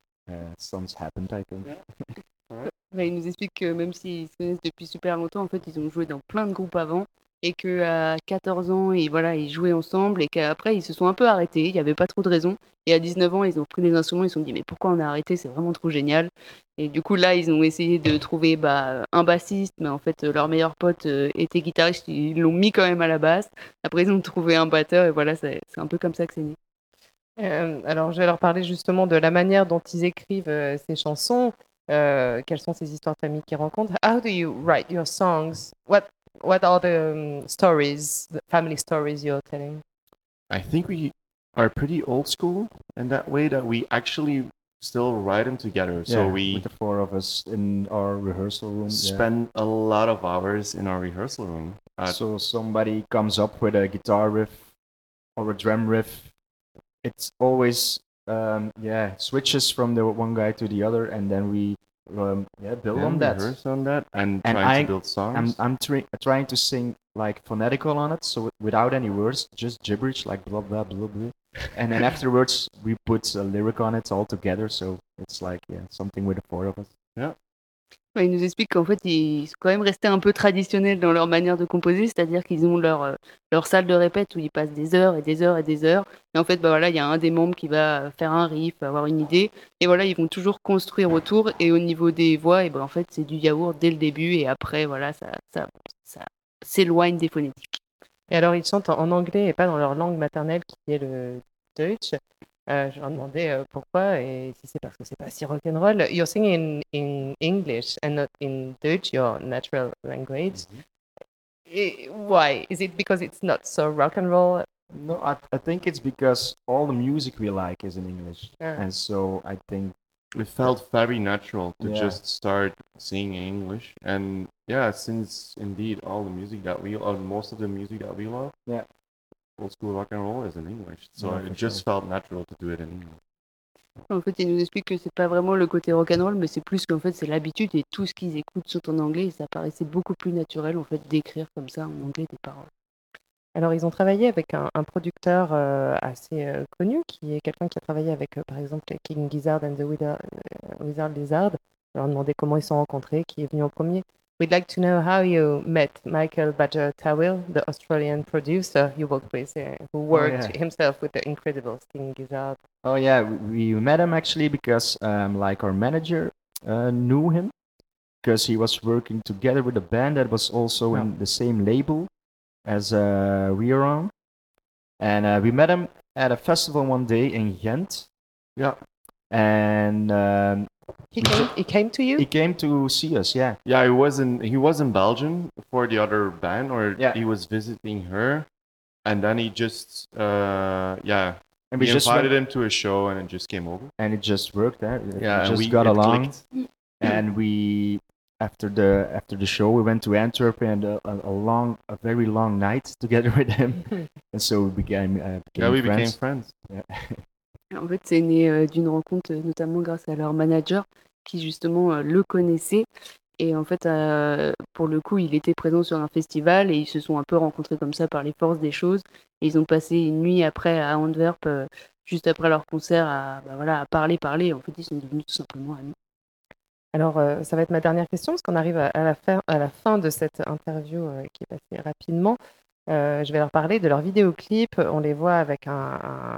Sons happened, I think. Ouais, il nous explique que même s'ils se connaissent depuis super longtemps, en fait, ils ont joué dans plein de groupes avant et qu'à 14 ans, ils jouaient ensemble et qu'après, ils se sont un peu arrêtés. Il n'y avait pas trop de raison. Et à 19 ans, ils ont pris des instruments. Ils se sont dit, mais pourquoi on a arrêté? C'est vraiment trop génial. Et du coup, là, ils ont essayé de trouver un bassiste, mais en fait, leur meilleur pote était guitariste. Ils l'ont mis quand même à la basse. Après, ils ont trouvé un batteur et voilà, c'est un peu comme ça que c'est né. Alors, je vais leur parler justement de la manière dont ils écrivent ces chansons. Quelles sont ces histoires de famille qu'ils rencontrent? How do you write your songs? What are the stories, the family stories you're telling? I think we are pretty old school in that way that we actually still write them together. So we, with the four of us in our rehearsal room, spend a lot of hours in our rehearsal room. So somebody comes up with a guitar riff or a drum riff. It's always switches from the one guy to the other, and then we build on that. Rehearse on that and try to build songs. I'm trying to sing like phonetical on it, so without any words, just gibberish like blah blah blah blah. And then afterwards we put a lyric on it all together, so it's like something with the four of us. Yeah. Ouais, il nous explique qu'en fait, ils sont quand même restés un peu traditionnels dans leur manière de composer, c'est-à-dire qu'ils ont leur salle de répète où ils passent des heures et des heures et des heures. Et en fait, voilà, il y a un des membres qui va faire un riff, avoir une idée. Et voilà, ils vont toujours construire autour. Et au niveau des voix, en fait, c'est du yaourt dès le début. Et après, voilà, ça s'éloigne des phonétiques. Et alors, ils chantent en anglais et pas dans leur langue maternelle qui est le Deutsch. Je leur demandais pourquoi et si c'est parce que c'est pas si rock'n'roll. You're singing in English and not in Deutsch, your natural language. Why? Is it because it's not so rock'n'roll? No, I think it's because all the music we like is in English, and so I think it felt very natural to just start singing in English. And since indeed all the music that most of the music that we love, old school rock and roll is in English, so it just felt natural to do it in English. En fait, il nous explique que c'est pas vraiment le côté rock'n'roll, mais c'est plus qu'en fait c'est l'habitude et tout ce qu'ils écoutent sont en anglais et ça paraissait beaucoup plus naturel en fait d'écrire comme ça en anglais des paroles. Alors ils ont travaillé avec un producteur assez connu qui est quelqu'un qui a travaillé avec par exemple King Gizzard and the Wizard Lizard. Je leur ai demandé comment ils se sont rencontrés, qui est venu en premier. We'd like to know how you met Michael Badger-Tawil, the Australian producer you worked with, who worked himself with the incredible King Gizzard. Oh yeah, we met him actually because like our manager knew him because he was working together with a band that was also in the same label as we are on, and we met him at a festival one day in Ghent. Yeah, and he came to you. He came to see us. Yeah. Yeah, he was in Belgium for the other band, or he was visiting her, and then he just And we just invited him to a show, and it just came over. And it just worked. Yeah, we and just we got it along. clicked. And we, after the show, we went to Antwerp and a very long night together with him. And so we became friends. Yeah. En fait, c'est né d'une rencontre, notamment grâce à leur manager, qui justement le connaissait. Et en fait, pour le coup, il était présent sur un festival et ils se sont un peu rencontrés comme ça par les forces des choses. Et ils ont passé une nuit après à Antwerp, juste après leur concert, à parler. En fait, ils sont devenus tout simplement amis. Alors, ça va être ma dernière question, parce qu'on arrive à la fin de cette interview qui est passée rapidement. Je vais leur parler de leur vidéoclip. On les voit avec un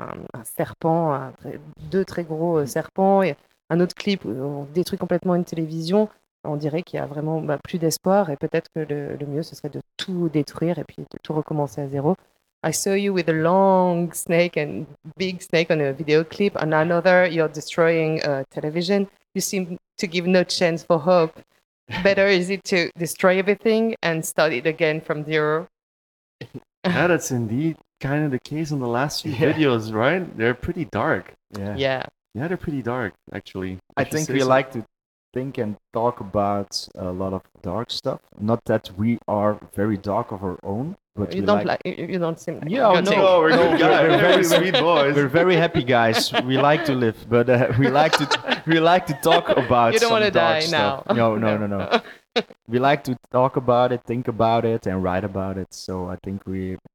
serpent, deux très gros serpents, et un autre clip où on détruit complètement une télévision. On dirait qu'il y a vraiment plus d'espoir, et peut-être que le mieux, ce serait de tout détruire et puis de tout recommencer à zéro. I saw you with a long snake and big snake on a video clip. On another, you're destroying a television. You seem to give no chance for hope. Better is it to destroy everything and start it again from zero? Yeah, that's indeed kind of the case in the last few videos, right? They're pretty dark. Yeah, they're pretty dark, actually. I think we like to think and talk about a lot of dark stuff. Not that we are very dark of our own, but you we don't you don't seem like Yeah, no, we're good guys. We're very sweet boys. We're very happy guys. We like to live, but we like to talk about. You don't some want to dark die stuff. now. No. We like to talk about it, think about it, and write about it. So I think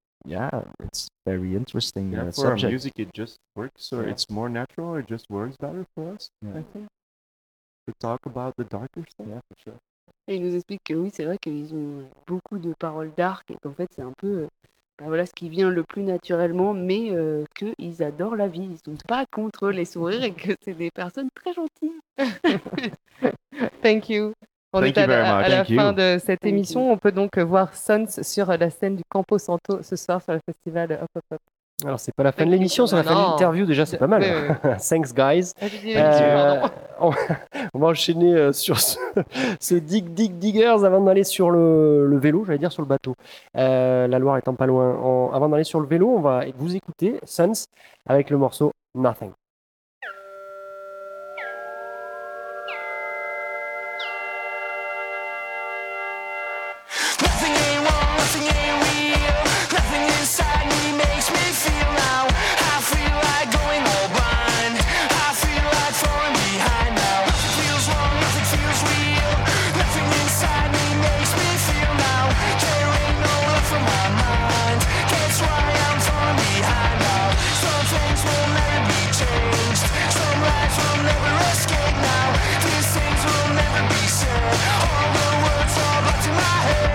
it's very interesting Yeah, for subject. our music, it just works, or Yeah. it's more natural. It just works better for us, Yeah. I think. To talk about the darker stuff. Yeah, for sure. Et il nous explique que oui, c'est vrai qu'ils ont beaucoup de paroles dark et qu'en fait, c'est un peu ce qui vient le plus naturellement, mais qu'ils adorent la vie. Ils sont pas contre les sourires et que c'est des personnes très gentilles. Thank you. On est à la fin de cette émission. On peut donc voir Sons sur la scène du Campo Santo ce soir sur le festival Hop Hop Hop. Alors, c'est pas la fin de l'émission, c'est la fin de l'interview. Déjà, c'est pas mal. Oui. Thanks, guys. On va enchaîner sur ce Dig Diggers avant d'aller sur le vélo, j'allais dire sur le bateau. La Loire étant pas loin. Avant d'aller sur le vélo, on va vous écouter Sons avec le morceau Nothing. Nothing ain't wrong, nothing ain't real. Nothing inside me makes me feel now. I feel like going all blind. I feel like falling behind now. Nothing feels wrong, nothing feels real. Nothing inside me makes me feel now. There ain't no love for my mind. That's why I'm falling behind now. Some things will never be changed. Some lives will never escape now. These things will never be said. All the words fall back to my head.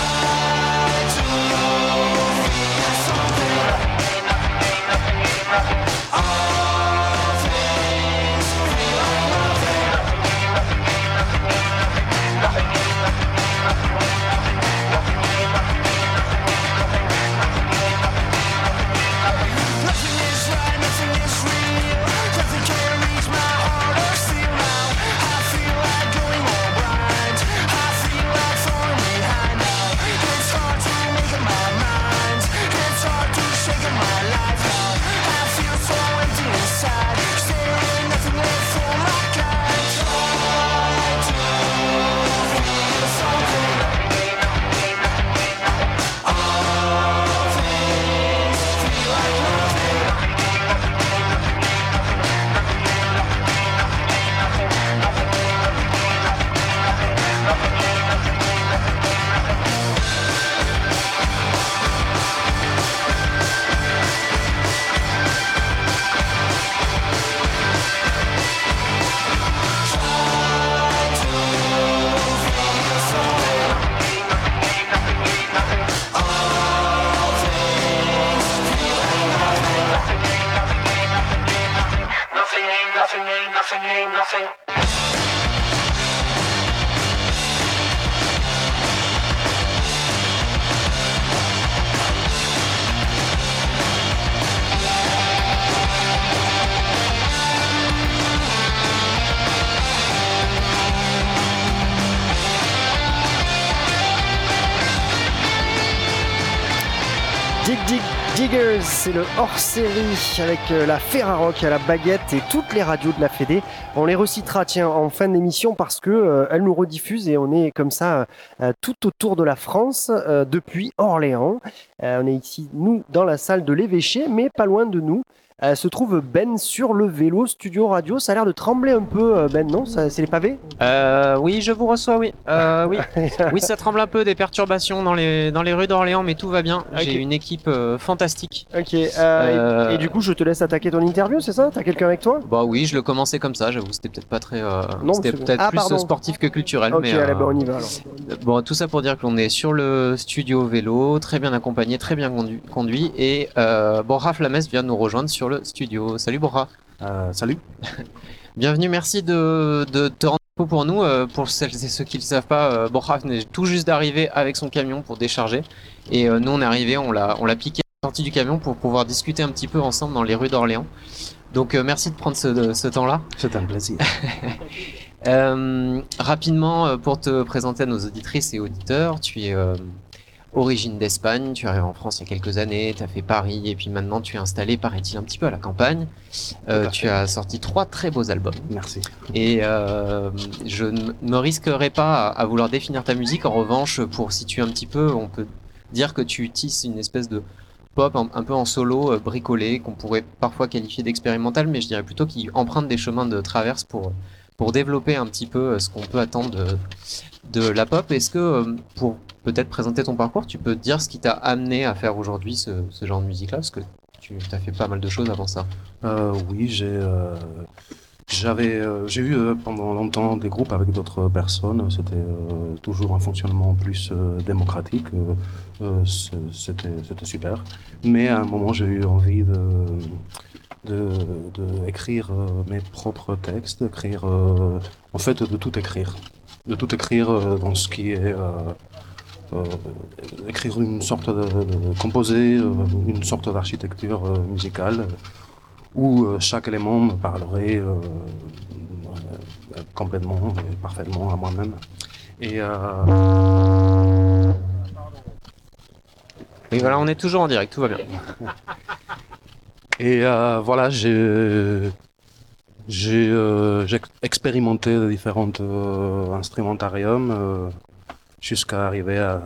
Nothing. Diggers, c'est le hors-série avec la Ferrarock à la baguette et toutes les radios de la Fédé. On les recitera en fin d'émission parce que elles nous rediffusent et on est comme ça tout autour de la France depuis Orléans. On est ici, nous, dans la salle de l'évêché, mais pas loin de nous. Se trouve Ben sur le vélo, studio radio. Ça a l'air de trembler un peu, Ben, non? C'est les pavés? Oui, je vous reçois, oui. Oui. Oui, ça tremble un peu, des perturbations dans les rues d'Orléans, mais tout va bien. J'ai une équipe fantastique. Ok, et du coup, je te laisse attaquer ton interview, c'est ça? T'as quelqu'un avec toi? Bah oui, je le commençais comme ça, j'avoue, c'était peut-être pas très... Non, c'était peut-être plus sportif que culturel. Ok, mais, allez, on y va alors. Bon, tout ça pour dire qu'on est sur le studio vélo, très bien accompagné, très bien conduit. Et Borja Flames vient de nous rejoindre sur le studio. Salut Borja. Salut. Bienvenue, merci de te rendre dispo pour nous. Pour celles et ceux qui ne le savent pas, Borja venait tout juste d'arriver avec son camion pour décharger. Et nous on est arrivé, on l'a piqué à la sortie du camion pour pouvoir discuter un petit peu ensemble dans les rues d'Orléans. Donc merci de prendre ce temps-là. C'est un plaisir. Rapidement, pour te présenter à nos auditrices et auditeurs, tu es origine d'Espagne, tu es arrivé en France il y a quelques années, tu as fait Paris et puis maintenant tu es installé, paraît-il, un petit peu à la campagne. Tu as sorti 3 très beaux albums. Merci. Et je ne me risquerai pas à vouloir définir ta musique. En revanche, pour situer un petit peu, on peut dire que tu tisses une espèce de pop un peu en solo, bricolé, qu'on pourrait parfois qualifier d'expérimental, mais je dirais plutôt qu'il emprunte des chemins de traverse pour développer un petit peu ce qu'on peut attendre de la pop. Est-ce que, pour peut-être présenter ton parcours, tu peux te dire ce qui t'a amené à faire aujourd'hui ce genre de musique-là? Parce que tu as fait pas mal de choses avant ça. Oui, j'ai eu pendant longtemps des groupes avec d'autres personnes. C'était toujours un fonctionnement plus démocratique. C'était super. Mais à un moment, j'ai eu envie de écrire mes propres textes, en fait de tout écrire. De tout écrire dans ce qui est écrire une sorte composer une sorte d'architecture musicale où chaque élément me parlerait complètement et parfaitement à moi-même. Et oui, voilà, on est toujours en direct, tout va bien. Et voilà, j'ai expérimenté différents instrumentariums jusqu'à arriver à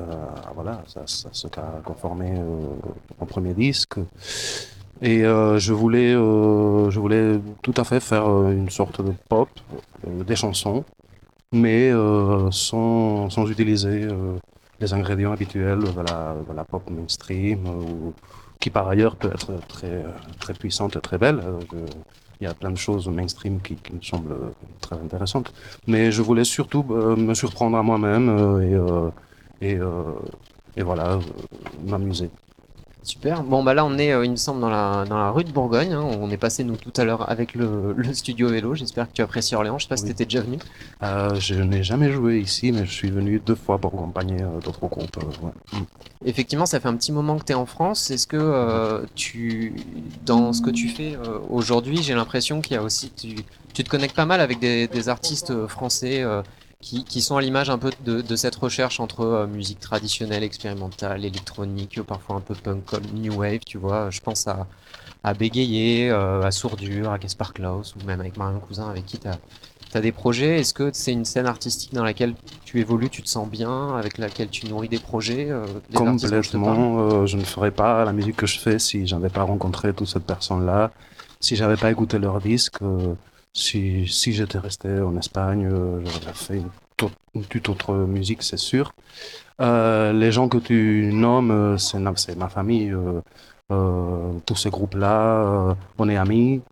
ce qu'a conformé mon premier disque. Et je voulais tout à fait faire une sorte de pop, des chansons, mais sans utiliser les ingrédients habituels de la pop mainstream, qui par ailleurs peut être très puissante et très belle. Il y a plein de choses mainstream qui me semblent très intéressantes. Mais je voulais surtout me surprendre à moi-même et voilà, m'amuser. Super. Bon, bah là, on est, il me semble, dans la rue de Bourgogne. Hein. On est passé, nous, tout à l'heure avec le studio vélo. J'espère que tu apprécies Orléans. Je sais pas si tu étais déjà venu. Je n'ai jamais joué ici, mais je suis venu 2 fois pour accompagner d'autres groupes. Ouais. Effectivement, ça fait un petit moment que tu es en France. Est-ce que dans ce que tu fais aujourd'hui, j'ai l'impression qu'il y a aussi, tu te connectes pas mal avec des artistes français qui sont à l'image un peu de cette recherche entre musique traditionnelle, expérimentale, électronique, parfois un peu punk, comme new wave, tu vois. Je pense à Bégayer, à Sourdure, à Gaspard Klaus, ou même avec Marion Cousin, avec qui tu as des projets. Est-ce que c'est une scène artistique dans laquelle tu évolues, tu te sens bien, avec laquelle tu nourris des projets Complètement, je ne ferais pas la musique que je fais si j'avais pas rencontré toutes ces personnes-là, si j'avais pas écouté leurs disques. Si j'étais resté en Espagne, j'aurais fait une toute autre musique, c'est sûr. Les gens que tu nommes, c'est ma famille. Tous ces groupes-là, on est amis.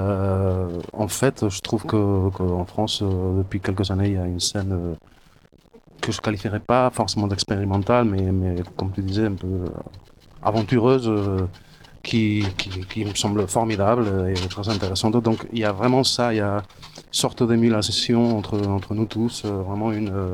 En fait, je trouve qu'en France, depuis quelques années, il y a une scène que je qualifierais pas forcément d'expérimentale, mais comme tu disais, un peu aventureuse. Qui me semble formidable et très intéressante. Donc il y a vraiment ça, il y a une sorte d'émulation entre nous tous, vraiment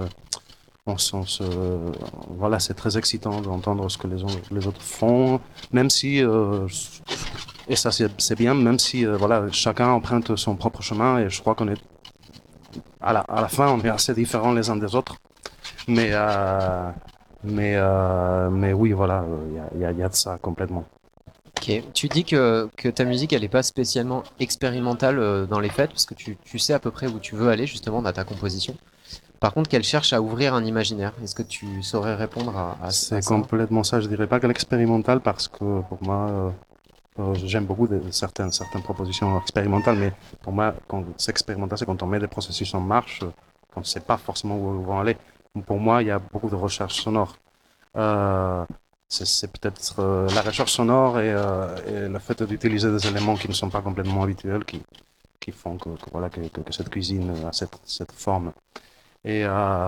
voilà, c'est très excitant d'entendre ce que les autres font, même si, et ça c'est bien, même si voilà, chacun emprunte son propre chemin, et je crois qu'on est, à la fin, on est assez différents les uns des autres, mais oui, voilà, il y a de ça complètement. Ok. Tu dis que ta musique, elle n'est pas spécialement expérimentale dans les fêtes, parce que tu sais à peu près où tu veux aller justement dans ta composition. Par contre, qu'elle cherche à ouvrir un imaginaire. Est-ce que tu saurais répondre à C'est ça? complètement ça. Je dirais pas qu'elle est expérimentale parce que pour moi, j'aime beaucoup certaines propositions expérimentales, mais pour moi, quand c'est expérimental, c'est quand on met des processus en marche, quand on ne sait pas forcément où ils vont aller. Pour moi, il y a beaucoup de recherche sonore. C'est peut-être la recherche sonore et le fait d'utiliser des éléments qui ne sont pas complètement habituels qui font que cette cuisine a cette forme. Et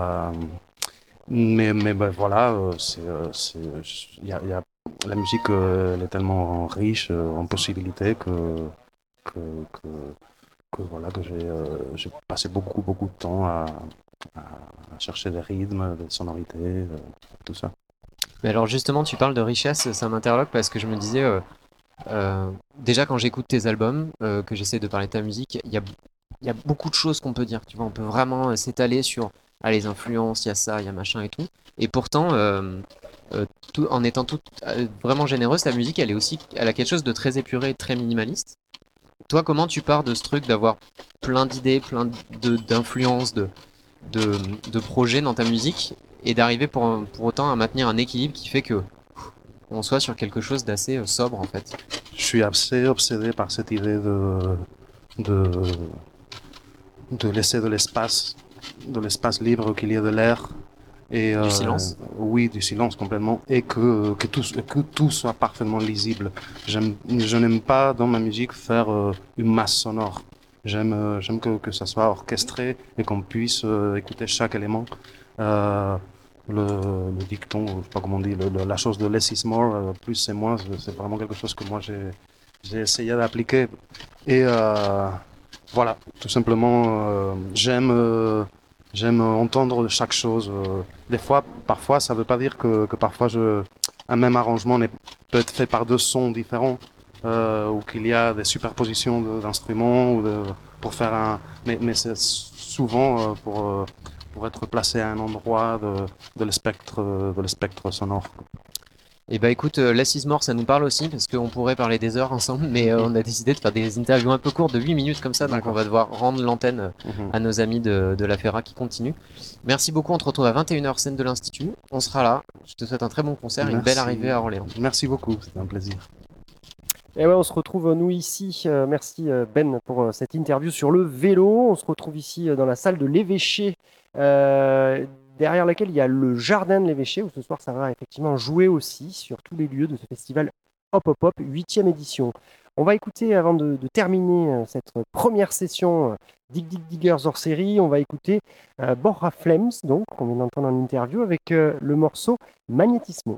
mais ben voilà, la musique, elle est tellement riche en possibilités que voilà que j'ai passé beaucoup de temps à chercher des rythmes, des sonorités, tout ça. Mais alors justement, tu parles de richesse, ça m'interloque parce que je me disais, déjà quand j'écoute tes albums, que j'essaie de parler de ta musique, il y a beaucoup de choses qu'on peut dire. Tu vois, on peut vraiment s'étaler sur les influences, il y a ça, il y a machin et tout. Et pourtant, en étant vraiment généreuse, ta musique, elle a quelque chose de très épuré et de très minimaliste. Toi, comment tu pars de ce truc d'avoir plein d'idées, plein d'influences, de projets dans ta musique et d'arriver pour autant à maintenir un équilibre qui fait que on soit sur quelque chose d'assez sobre en fait? Je suis assez obsédé par cette idée de laisser de l'espace libre, qu'il y ait de l'air et du silence. Oui, du silence complètement, et que tout soit parfaitement lisible. Je n'aime pas dans ma musique faire une masse sonore. J'aime que ça soit orchestré et qu'on puisse écouter chaque élément. Le dicton, je sais pas comment on dit, la chose de less is more, plus c'est moins, c'est vraiment quelque chose que moi j'ai essayé d'appliquer. Et voilà, tout simplement, j'aime entendre chaque chose. Parfois, ça veut pas dire que parfois un même arrangement peut être fait par deux sons différents, ou qu'il y a des superpositions d'instruments pour faire mais c'est souvent pour être placé à un endroit de le spectre sonore. Et bah écoute, Less is More, ça nous parle aussi, parce qu'on pourrait parler des heures ensemble, mais on a décidé de faire des interviews un peu courtes de 8 minutes comme ça, donc on va devoir rendre l'antenne à nos amis de la Ferra qui continuent. Merci beaucoup, on te retrouve à 21h, scène de l'Institut. On sera là, je te souhaite un très bon concert et une belle arrivée à Orléans. Merci beaucoup, c'était un plaisir. Et ouais, on se retrouve nous ici, merci Ben pour cette interview sur le vélo. On se retrouve ici dans la salle de l'Évêché, derrière laquelle il y a le jardin de l'Évêché, où ce soir ça va effectivement jouer aussi sur tous les lieux de ce festival Hop Hop Hop, 8e édition. On va écouter, avant de terminer cette première session Dig Dig Diggers hors série, on va écouter Borja Flems, donc, qu'on vient d'entendre en interview, avec le morceau Magnetismo.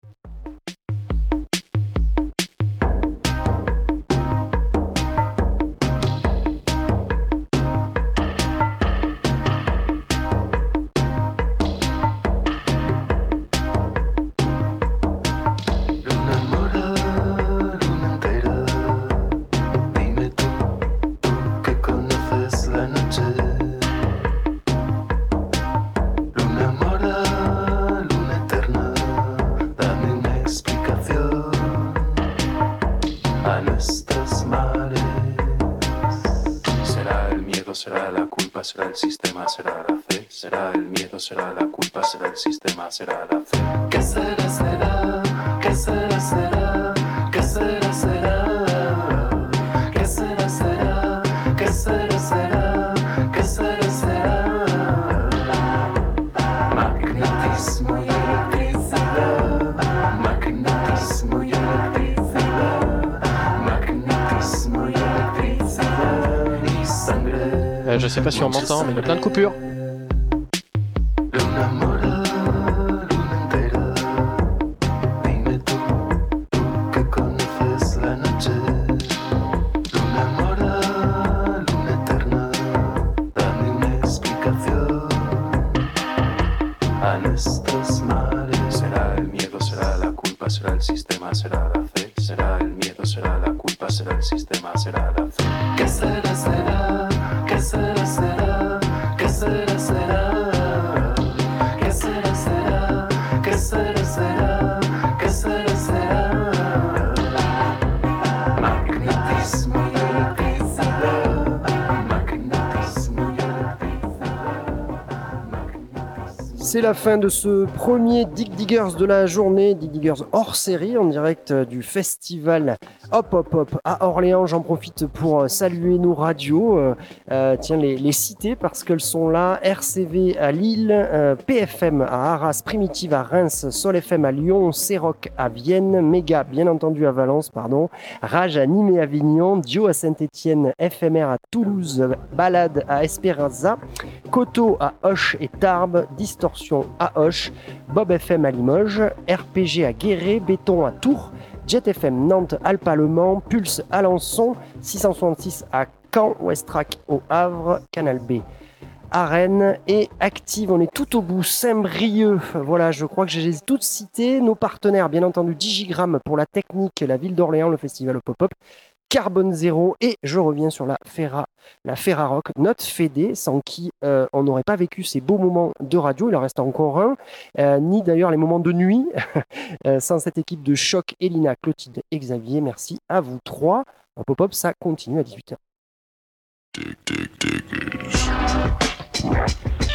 Será la culpa, será el sistema, será la fe, será el miedo, será la culpa, será el sistema, será la fe. ¿Qué será, será? ¿Qué será, será? ¿Qué será, será? ¿Qué será, será? ¿Qué será, será? ¿Qué será, será? Magnetismo y electricidad, magnetismo y electricidad, magnetismo y electricidad y sangre. Je sais pas si on m'entend, mais il y a plein de coupures. Será el sistema, será la fe, será el miedo, será la culpa, será el sistema, será la fe. ¿Qué será, será? ¿Qué será, será? ¿Qué será, será? ¿Qué será, será? ¿Qué será, será? ¿Qué será, será? C'est la fin de ce premier Dig Diggers de la journée, Dig Diggers hors série, en direct du festival Hop Hop Hop à Orléans. J'en profite pour saluer nos radios, tiens les citer parce qu'elles sont là. RCV à Lille, PFM à Arras, Primitive à Reims, Sol FM à Lyon, C-Rock à Vienne, Méga bien entendu à Valence, Rage à Nîmes et Avignon, Dio à Saint-Étienne, FMR à Toulouse, Balade à Esperanza, Coteau à Auch et Tarbes, Distorsion à Auch, Bob FM à Limoges, RPG à Guéret, Béton à Tours, Jet FM Nantes, Alpa Le Mans, Pulse à Alençon, 666 à Caen, Westrack au Havre, Canal B à Rennes et Active, on est tout au bout, Saint-Brieuc, voilà, je crois que j'ai toutes citées, nos partenaires, bien entendu, Digigramme pour la technique, la ville d'Orléans, le festival Pop-Up, Carbone Zéro, et je reviens sur la Ferrarock, notre fédé, sans qui on n'aurait pas vécu ces beaux moments de radio, il en reste encore un, ni d'ailleurs les moments de nuit, sans cette équipe de choc, Elina, Clotilde et Xavier, merci à vous trois. En Pop-Up, ça continue à 18h.